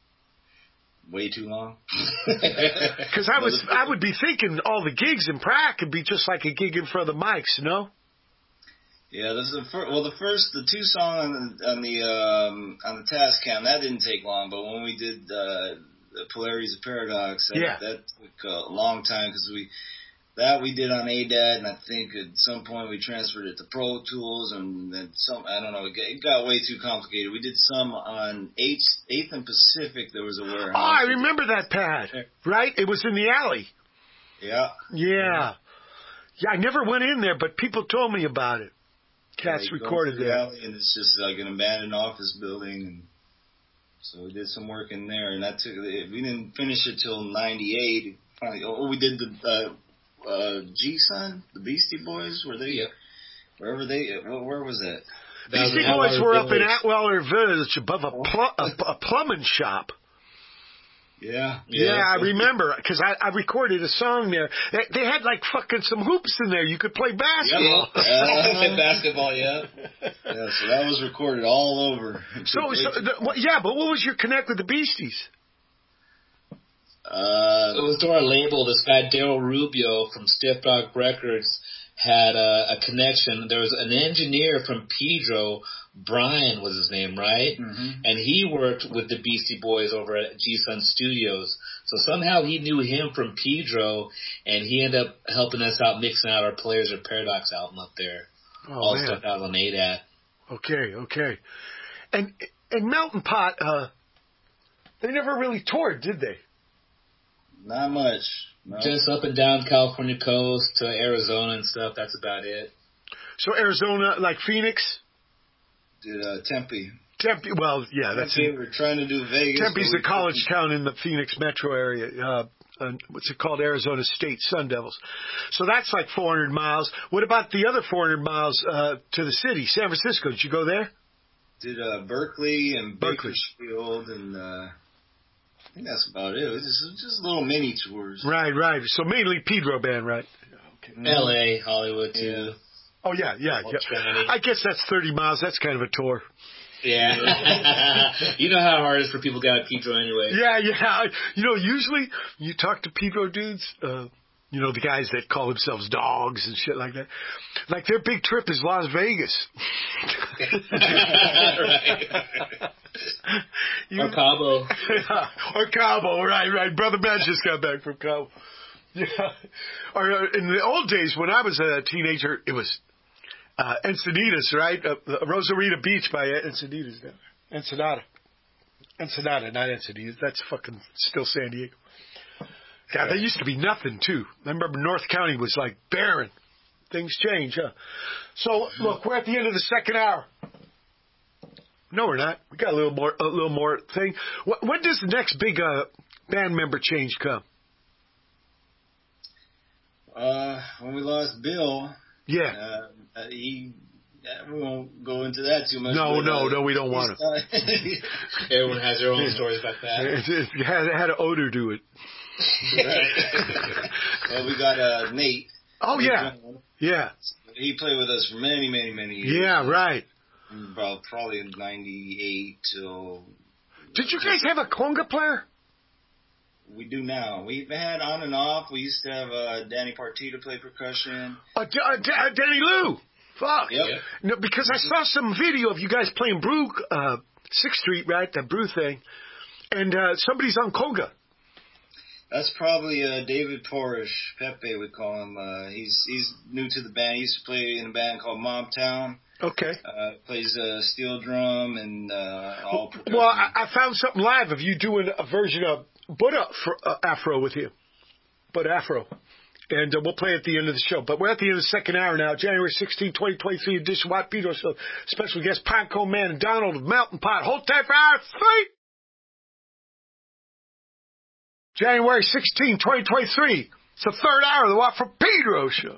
Way too long. Because I would be thinking all the gigs in Prague could be just like a gig in front of the mics, no? Yeah, this is the 2 songs on the Tascam, that didn't take long, but when we did the Polarities of Paradox, that took a long time because we did on ADAT, and I think at some point we transferred it to Pro Tools, and then I don't know, it got way too complicated. We did some on 8th and Pacific, there was a warehouse. Oh, I remember that pad, right? It was in the alley. Yeah. Yeah. Yeah, I never went in there, but people told me about it. Cats recorded there. Alley, and it's just like an abandoned office building, and so we did some work in there, and we didn't finish it till 98. Finally, we did the G-Sun, the Beastie Boys, were they? Where was that? Beastie Boys were up in Atweller Village above a plumbing shop. Yeah. Yeah, I remember, because I recorded a song there. They had fucking some hoops in there. You could play basketball. Yeah, basketball, yeah. Yeah, so that was recorded all over. But what was your connect with the Beasties? It was through our label. This guy, Daryl Rubio from Stiff Dog Records, had a connection. There was an engineer from Pedro, Brian was his name, right? Mm-hmm. And he worked with the Beastie Boys over at G-Sun Studios. So somehow he knew him from Pedro, and he ended up helping us out mixing out our Players of Paradox album up there. All stuff out on ADAT. Okay. And Melting Pot, they never really toured, did they? Not much. No. Just up and down California coast to Arizona and stuff. That's about it. So Arizona, like Phoenix? Did Tempe. Well, yeah, that's it. We're trying to do Vegas. Tempe's a college town in the Phoenix metro area. What's it called? Arizona State Sun Devils. So that's like 400 miles. What about the other 400 miles to the city? San Francisco. Did you go there? Did Berkeley and Bakersfield and I think that's about it. It was just little mini tours. Right. So mainly Pedro band, right? Okay. L.A., Hollywood too. Yeah. Oh yeah. I guess that's 30 miles. That's kind of a tour. Yeah. You know how hard it is for people to get out of Pedro anyway. Yeah. Usually you talk to Pedro dudes, the guys that call themselves dogs and shit like that. Like their big trip is Las Vegas. Right. Or Cabo. Or Cabo, right. Brother Matt just got back from Cabo. Yeah. Or in the old days when I was a teenager, it was Encinitas, right? Rosarita Beach by Encinitas. Ensenada, not Encinitas. That's fucking still San Diego. God, that used to be nothing, too. I remember North County was like barren. Things change, huh? So, look, we're at the end of the second hour. No, we're not. We got a little more thing. When does the next big band member change come? When we lost Bill. Yeah. He we won't go into that too much. No, we don't want to. Everyone has their own stories about that. It had an odor to it. Right. Well, we got Nate. Oh, yeah. Yeah. He played with us for many, many, many years. Yeah, right. Probably in 98 till... Did you guys have a conga player? We do now. We've had on and off. We used to have Danny Partita play percussion. Danny Lou. Fuck. Yep. No, because I saw some video of you guys playing Brew, 6th Street, right? That Brew thing. And somebody's on conga. That's probably David Porish. Pepe would call him. He's new to the band. He used to play in a band called Momtown. Okay. Plays steel drum and all percussion. Well, I found something live of you doing a version of Buddha Afro with you. Buddha Afro. And we'll play at the end of the show. But we're at the end of the second hour now. January 16, 2023 edition. White Pedro Show. Special guest Pinecone Man and Donald of Mountain Pot. Hold tight for hour 3. January 16, 2023. It's the third hour of the Watt from Pedro Show.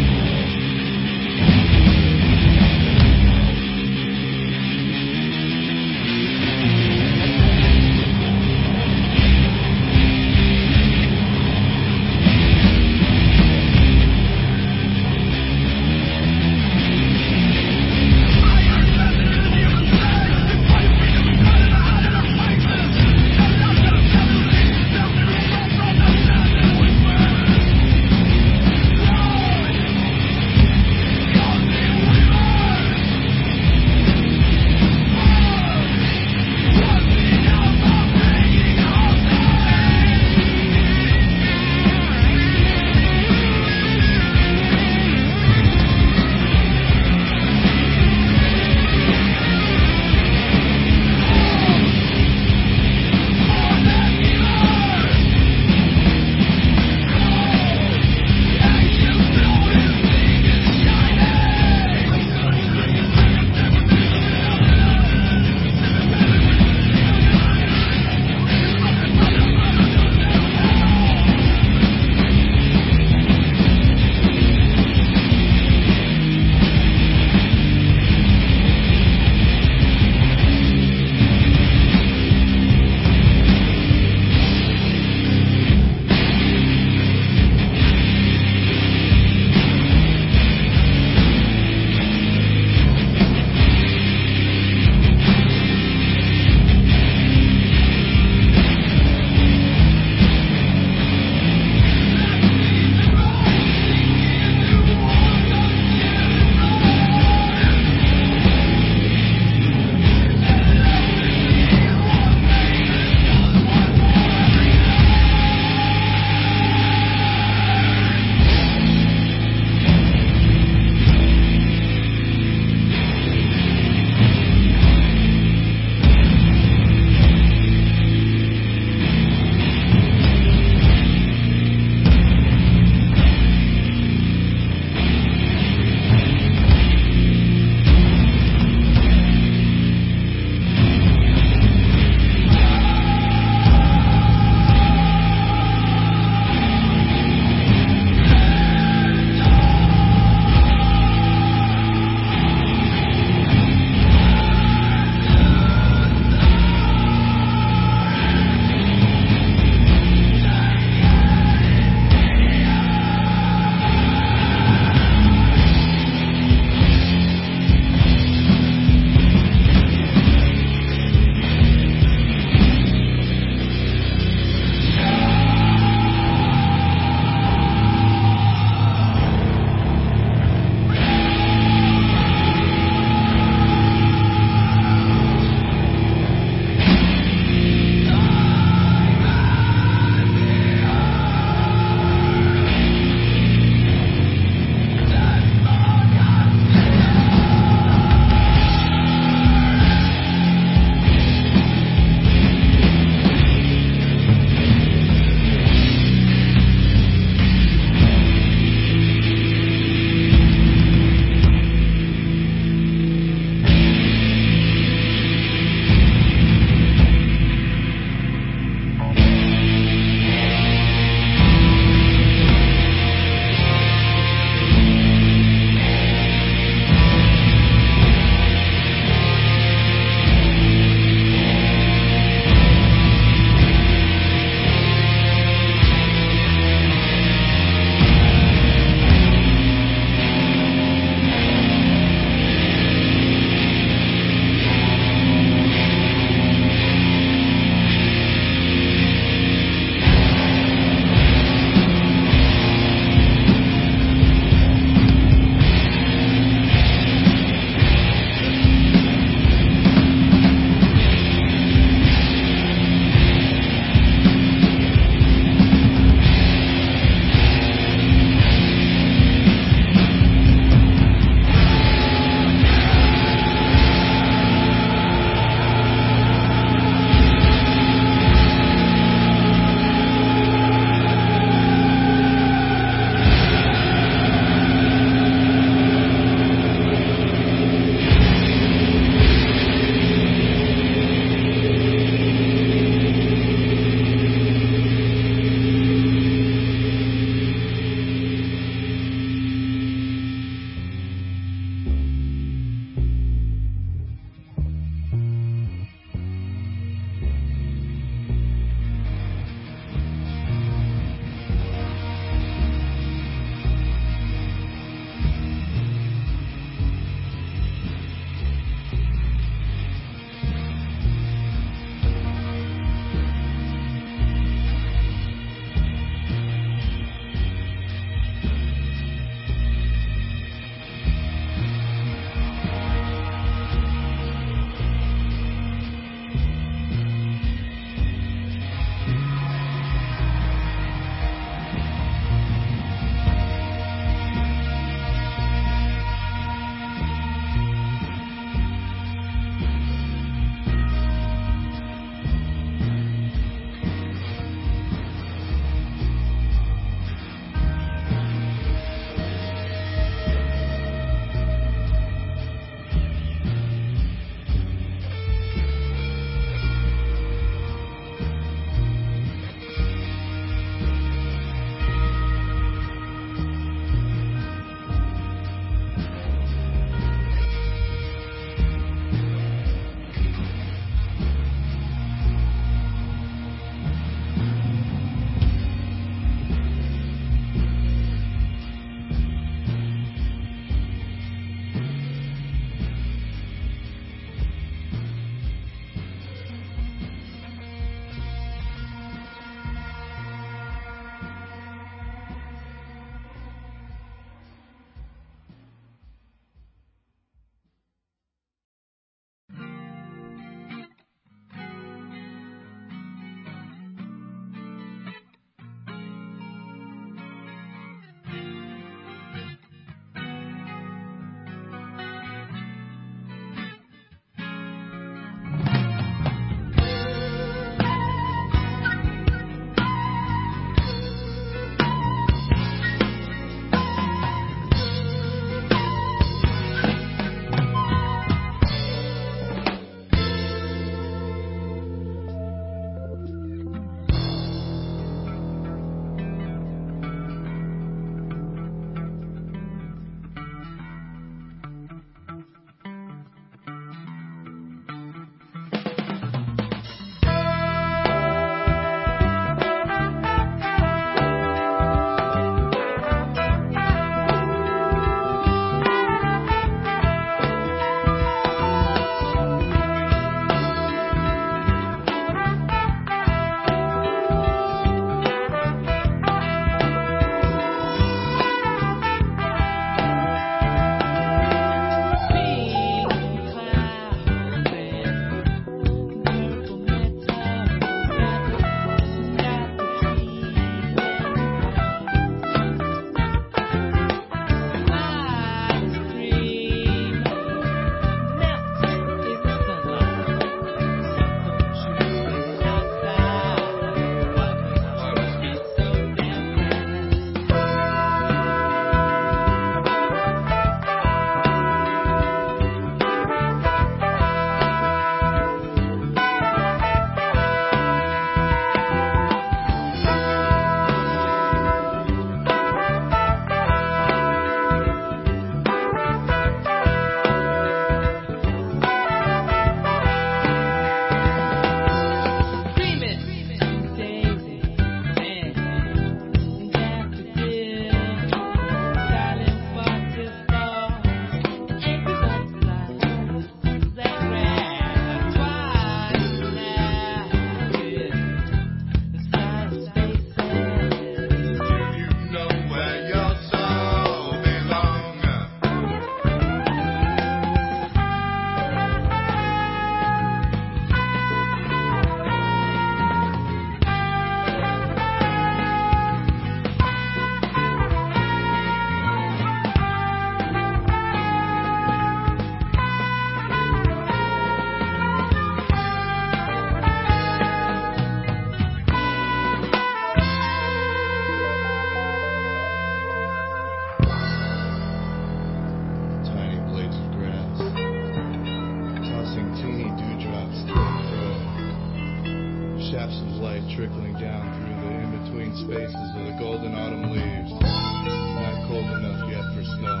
shafts of light trickling down through the in-between spaces of the golden autumn leaves. Not cold enough yet for snow.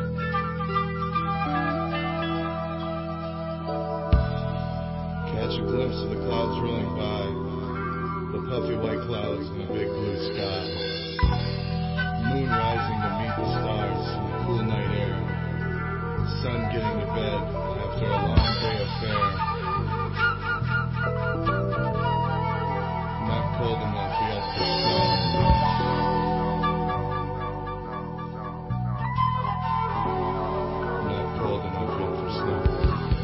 Catch a glimpse of the clouds rolling by, the puffy white clouds in a big blue sky. Moon rising to meet the stars in the cool night air. Sun getting to bed after a long day of fare. Not cold enough yet for snow. Not cold enough yet for snow.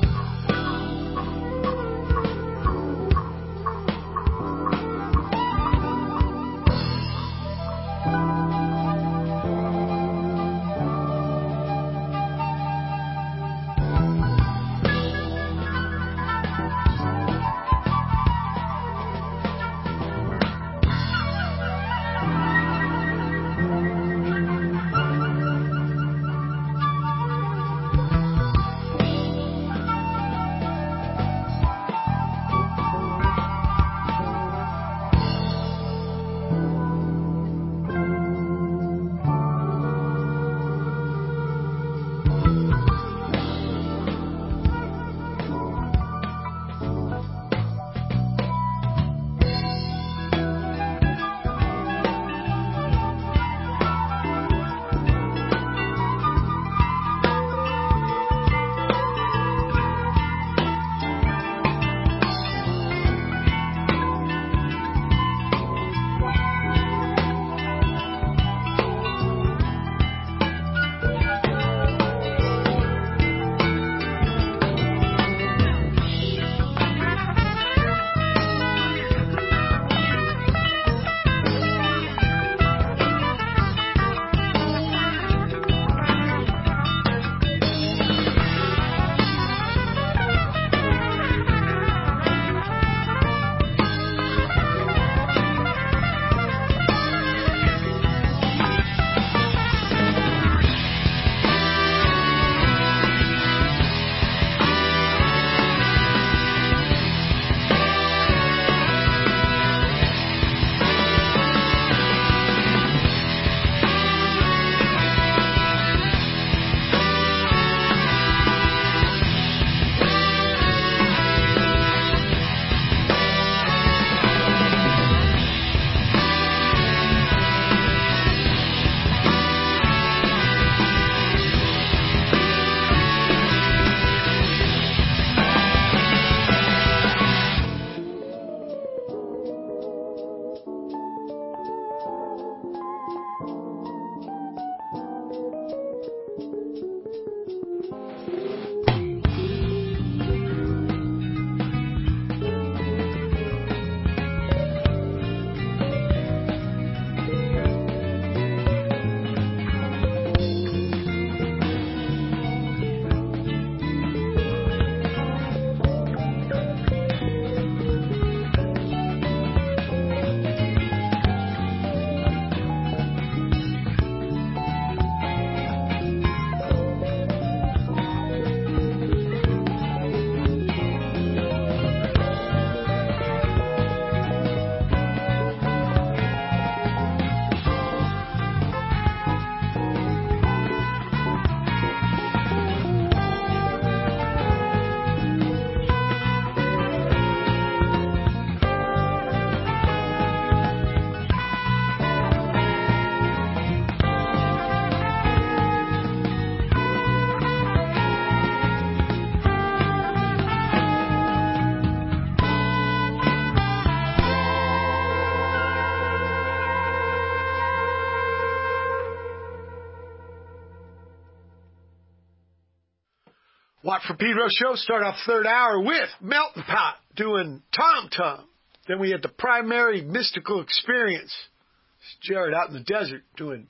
Watt from Pedro show. Start off third hour with Melting Pot doing Tom Tom. Then we had the Primary Mystical Experience. It's Jared out in the desert doing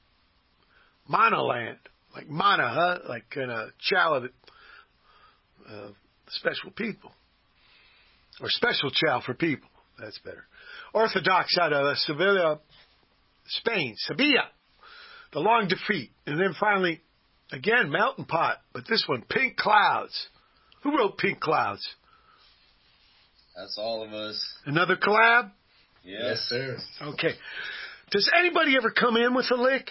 Monoland. Like Mana, huh? Like in a chow of special people. Or special chow for people. That's better. Orthodox out of Sevilla, Spain. Sevilla. The Long Defeat. And then finally, again, Melting Pot. But this one, Pink Clouds. Who wrote Pink Clouds? That's all of us. Another collab? Yes, sir. Okay. Does anybody ever come in with a lick?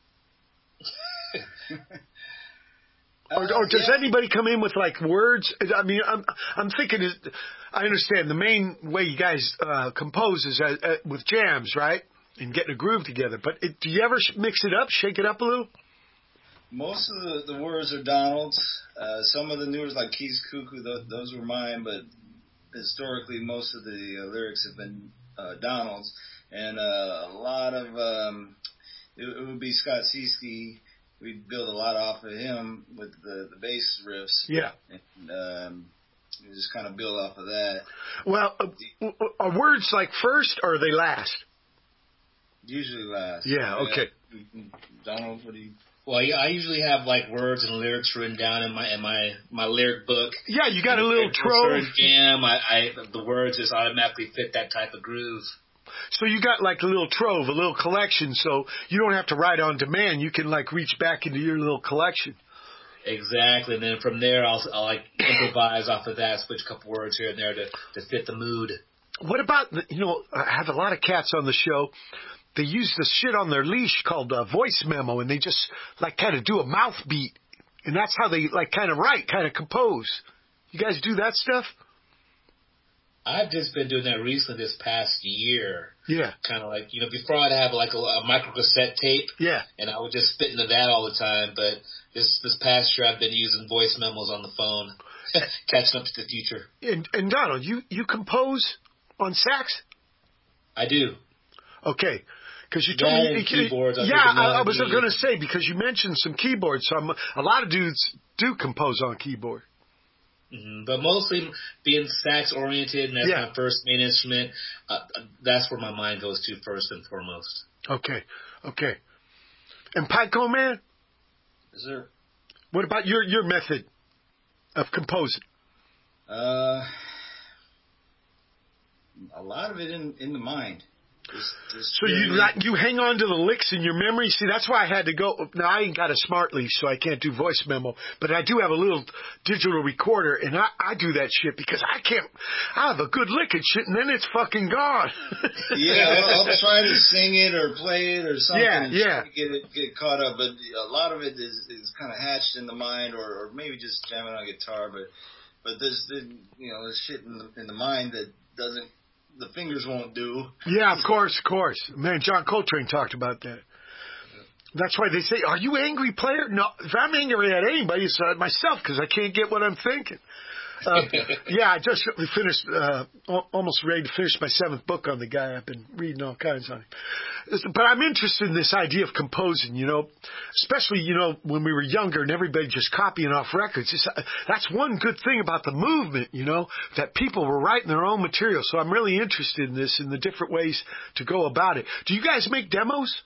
Or does anybody come in with like words? I mean, I'm thinking. I understand the main way you guys compose is with jams, right? And getting a groove together. But do you ever mix it up, shake it up a little? Most of the words are Donald's. Some of the newer, like Keys Cuckoo, those were mine. But historically, most of the lyrics have been Donald's, and a lot of it would be Scott Seesky. We build a lot off of him with the bass riffs. Yeah. And we just kind of build off of that. Well, are words like first or are they last? Usually last. Yeah, okay. Donald, what do you... Well, yeah, I usually have like words and lyrics written down in my lyric book. Yeah, you got a little trove. Jam, the words just automatically fit that type of groove. So you got like a little trove, a little collection, so you don't have to write on demand. You can like reach back into your little collection. Exactly, and then from there I'll like improvise off of that, switch a couple words here and there to fit the mood. What about, I have a lot of cats on the show. They use the shit on their leash called a voice memo, and they just like kind of do a mouth beat, and that's how they like kind of write, kind of compose. You guys do that stuff? I've just been doing that recently this past year. Yeah. Kind of like, before I'd have like a micro cassette tape. Yeah. And I would just spit into that all the time. But this past year I've been using voice memos on the phone, catching up to the future. And Donald, you compose on sax? I do. Okay. Because you told me keyboards. I was going to say, because you mentioned some keyboards. So a lot of dudes do compose on keyboard. Mm-hmm. But mostly being sax oriented, and that's my first main instrument. That's where my mind goes to first and foremost. Okay. And Pinecone Man? Yes, sir. What about your method of composing? A lot of it in the mind. So you hang on to the licks in your memory? See, that's why I had to go. Now, I ain't got a smart leash, so I can't do voice memo, but I do have a little digital recorder, and I do that shit because I have a good lick at shit, and then it's fucking gone. I'll try to sing it or play it or something and try to get caught up, but a lot of it is kind of hatched in the mind or maybe just jamming on guitar, but there's shit in the mind that doesn't, the fingers won't do. Yeah, of course. Man, John Coltrane talked about that. That's why they say, are you angry, player? No, if I'm angry at anybody, it's at myself because I can't get what I'm thinking. I just finished, almost ready to finish my 7th book on the guy. I've been reading all kinds on him. But I'm interested in this idea of composing, especially, when we were younger and everybody just copying off records. That's one good thing about the movement, that people were writing their own material. So I'm really interested in this and the different ways to go about it. Do you guys make demos?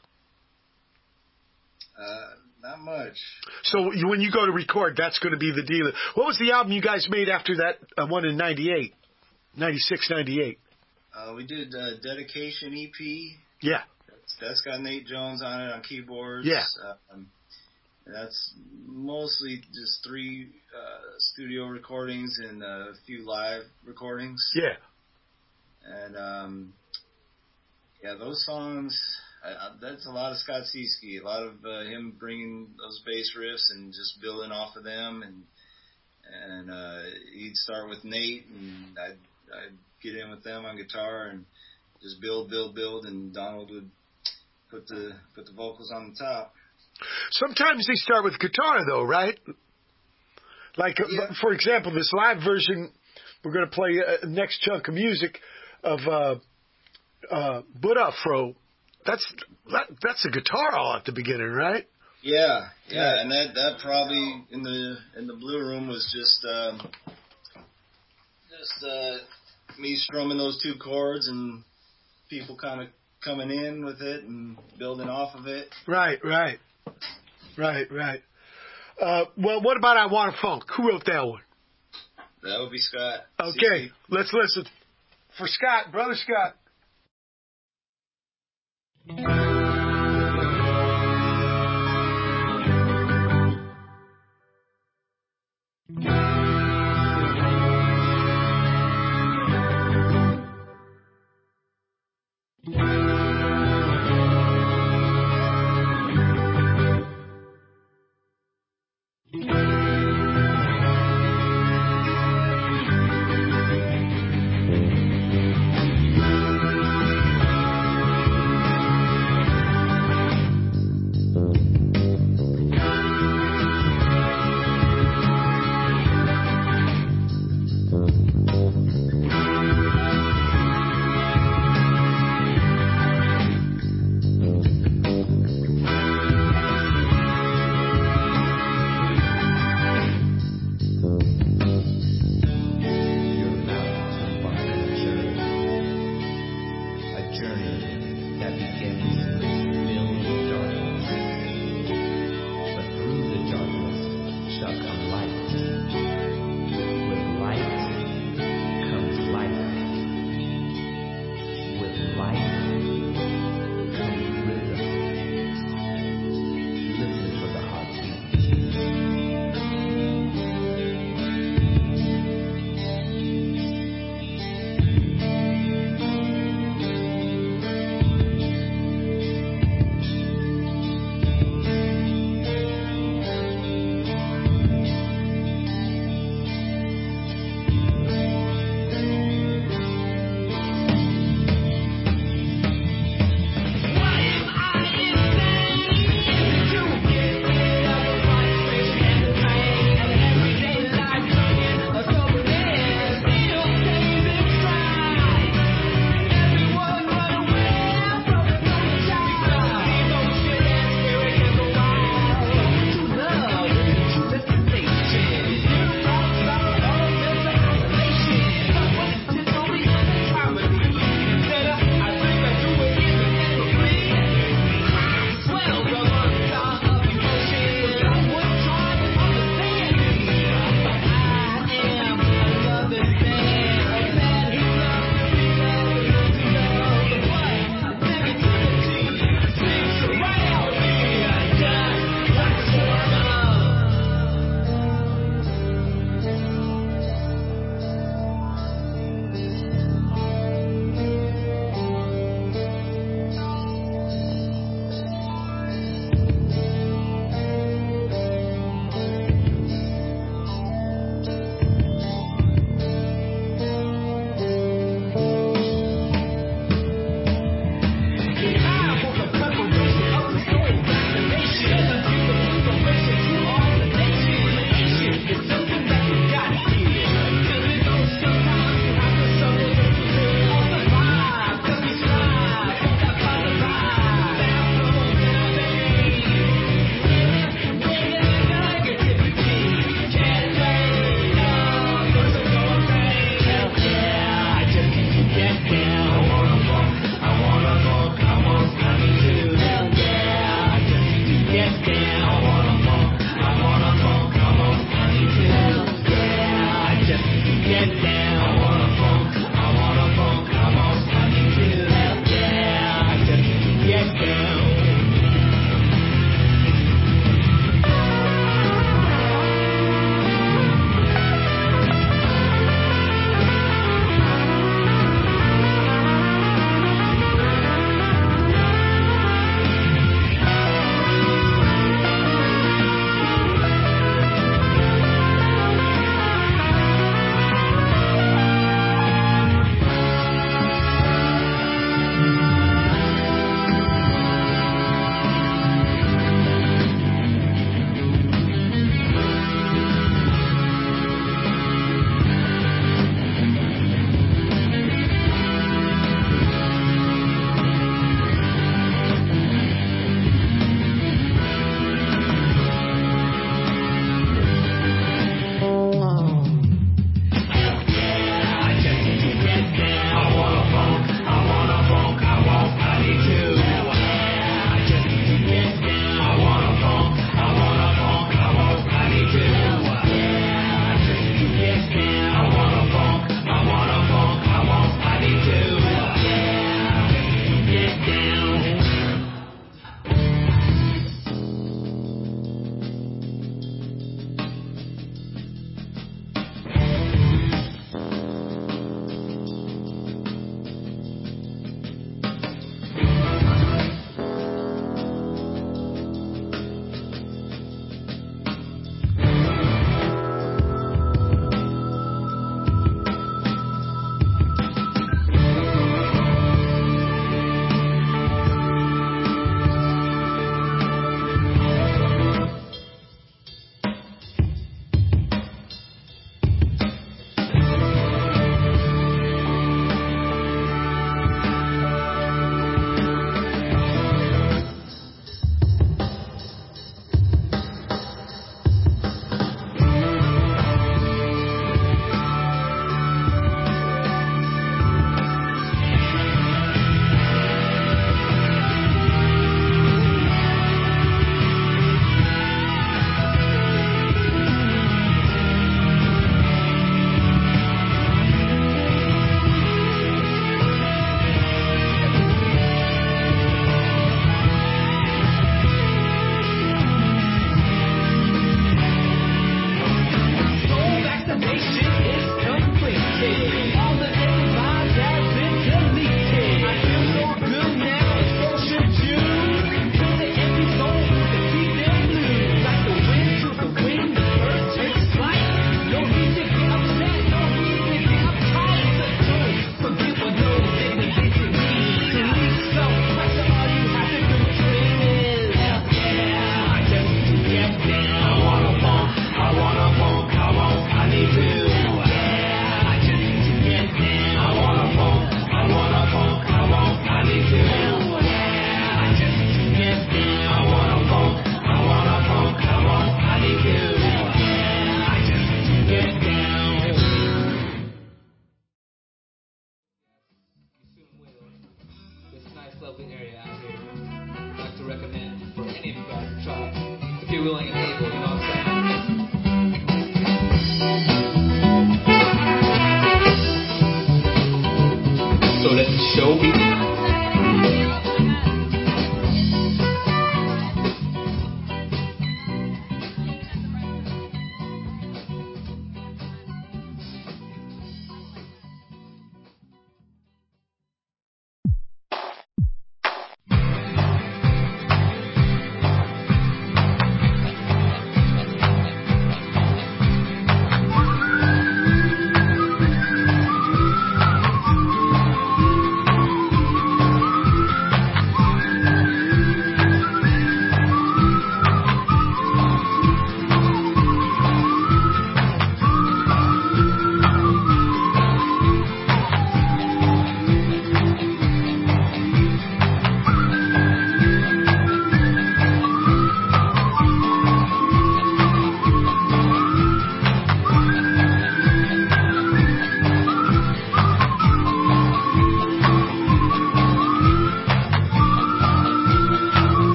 Not much. So when you go to record, that's going to be the deal. What was the album you guys made after that one in 98? 96, 98? We did Dedication EP. Yeah. That's got Nate Jones on it on keyboards. Yeah. That's mostly just 3 studio recordings and a few live recordings. Yeah. And, those songs... that's a lot of Scott Seesky, a lot of him bringing those bass riffs and just building off of them, and he'd start with Nate, and I'd get in with them on guitar and just build, and Donald would put the vocals on the top. Sometimes they start with guitar, though, right? Like, for example, this live version, we're going to play next chunk of music of Buddha Afro. That's a guitar all at the beginning, right? Yeah, and that probably in the Blue Room was just me strumming those 2 chords and people kind of coming in with it and building off of it. Right. Well, what about I Want a Funk? Who wrote that one? That would be Scott. Okay, let's listen. For Scott, Brother Scott. that begins filled with darkness. But through the darkness shall come light. With light comes life. With life comes rhythm. Listen for the heartbeat. nice, lovely area out here. I'd like to recommend for any of you guys to try it. If you're willing and able, you know what I'm saying? So let the show begin.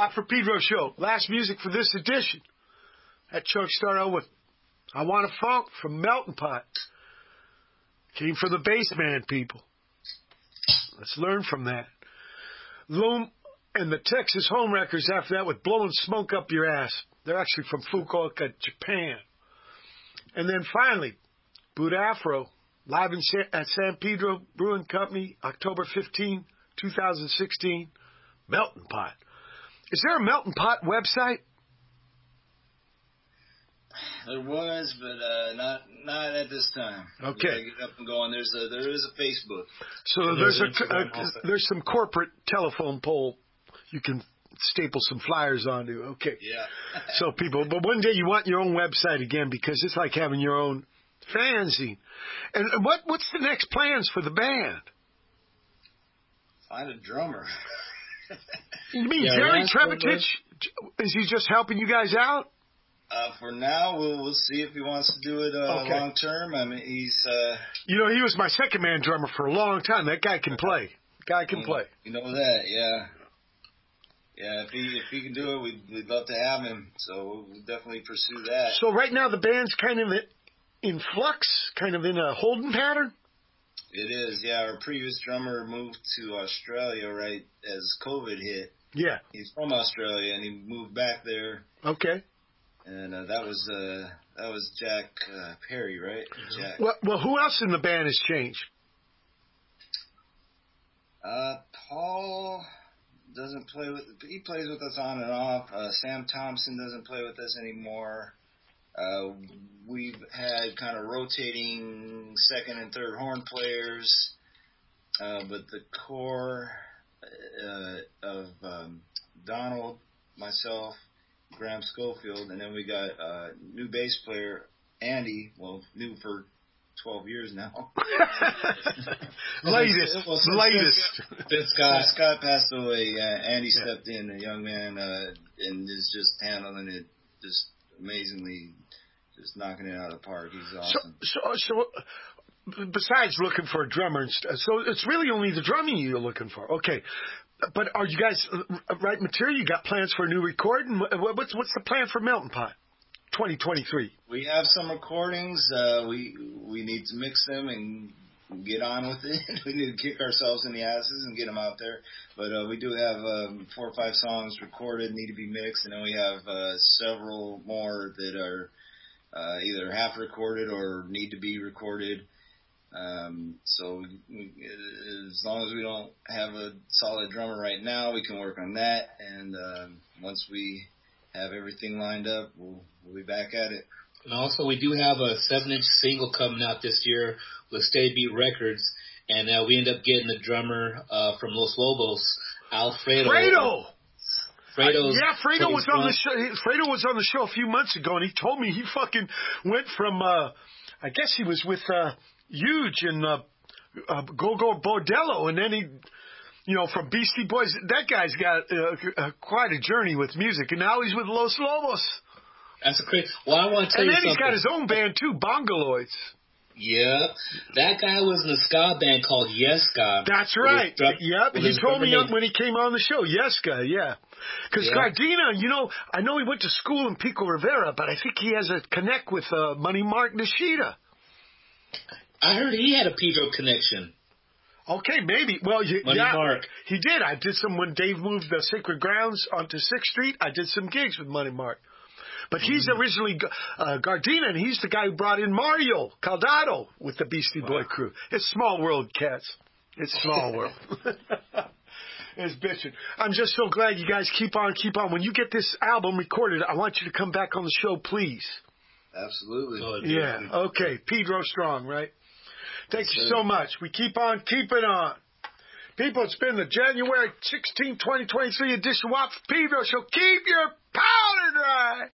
Watt for Pedro show. Last music for this edition. That Chuck started out with I Want a Funk from Melting Pot. Came from the Bassman, people. Let's learn from that. Loom and the Texas Home Wreckers after that with Blowing Smoke Up Your Ass. They're actually from Fukuoka, Japan. And then finally, Buddha Afro, live at San Pedro Brewing Company, October 15, 2016, Melting Pot. Is there a Melting Pot website? There was, but not at this time. Okay. We gotta get up and going. There is a Facebook. So there's some corporate telephone pole you can staple some flyers onto. Okay. Yeah. So people, but one day you want your own website again because it's like having your own fanzine. And what's the next plans for the band? Find a drummer. You mean Jerry Trevitich? Is he just helping you guys out? For now, we'll see if he wants to do it long term. I mean, he's. He was my second man drummer for a long time. That guy can play. Play. You know that, yeah. Yeah, if he can do it, we'd love to have him. So we'll definitely pursue that. So right now the band's kind of in flux, kind of in a holding pattern? It is, yeah. Our previous drummer moved to Australia right as COVID hit. Yeah. He's from Australia, and he moved back there. Okay. And that was Jack Perry, right? Jack. Well, who else in the band has changed? Paul doesn't play with. He plays with us on and off. Sam Thompson doesn't play with us anymore. We've had kind of rotating second and third horn players, but the core of Donald, myself, Graham Schofield, and then we got new bass player Andy. Well, new for 12 years now. latest. Since Scott passed away, Andy stepped in, a young man, and is just handling it just amazingly, just knocking it out of the park. He's awesome. So besides looking for a drummer, so it's really only the drumming you're looking for. Okay. But are you guys writing material? You got plans for a new recording? What's the plan for Melting Pot 2023? We have some recordings. We need to mix them and get on with it. We need to kick ourselves in the asses and get them out there. But we do have 4 or 5 songs recorded, need to be mixed, and then we have several more that are either half recorded or need to be recorded. So as long as we don't have a solid drummer right now, we can work on that. And once we have everything lined up, we'll be back at it. And also, we do have a 7-inch single coming out this year with Stay Beat Records, and we end up getting the drummer from Los Lobos, Alfredo. Fredo was on the show. Fredo was on the show a few months ago, and he told me he fucking went from. I guess he was with Huge and Go-Go Bordello, and then he, from Beastie Boys. That guy's got quite a journey with music, and now he's with Los Lobos. That's crazy. Well, I want to tell you something. And then he's got his own band too, Bongoloids. Yeah, that guy was in a ska band called Yeska. That's right. Yep, he told me when he came on the show, Yeska, yeah. Because Gardena, I know he went to school in Pico Rivera, but I think he has a connect with Money Mark Nishida. I heard he had a Pedro connection. Okay, maybe. Well, Mark. He did. I did some when Dave moved the Sacred Grounds onto 6th Street. I did some gigs with Money Mark. But he's originally Gardena, and he's the guy who brought in Mario Caldado with the Beastie Boy crew. It's small world, cats. It's small world. It's bitching. I'm just so glad you guys keep on. When you get this album recorded, I want you to come back on the show, please. Absolutely. Yeah. Okay. Pedro Strong, right? Thank you so much. We keep on keeping on. People, it's been the January 16, 2023 edition of Watt for Pedro Show. Keep your powder dry.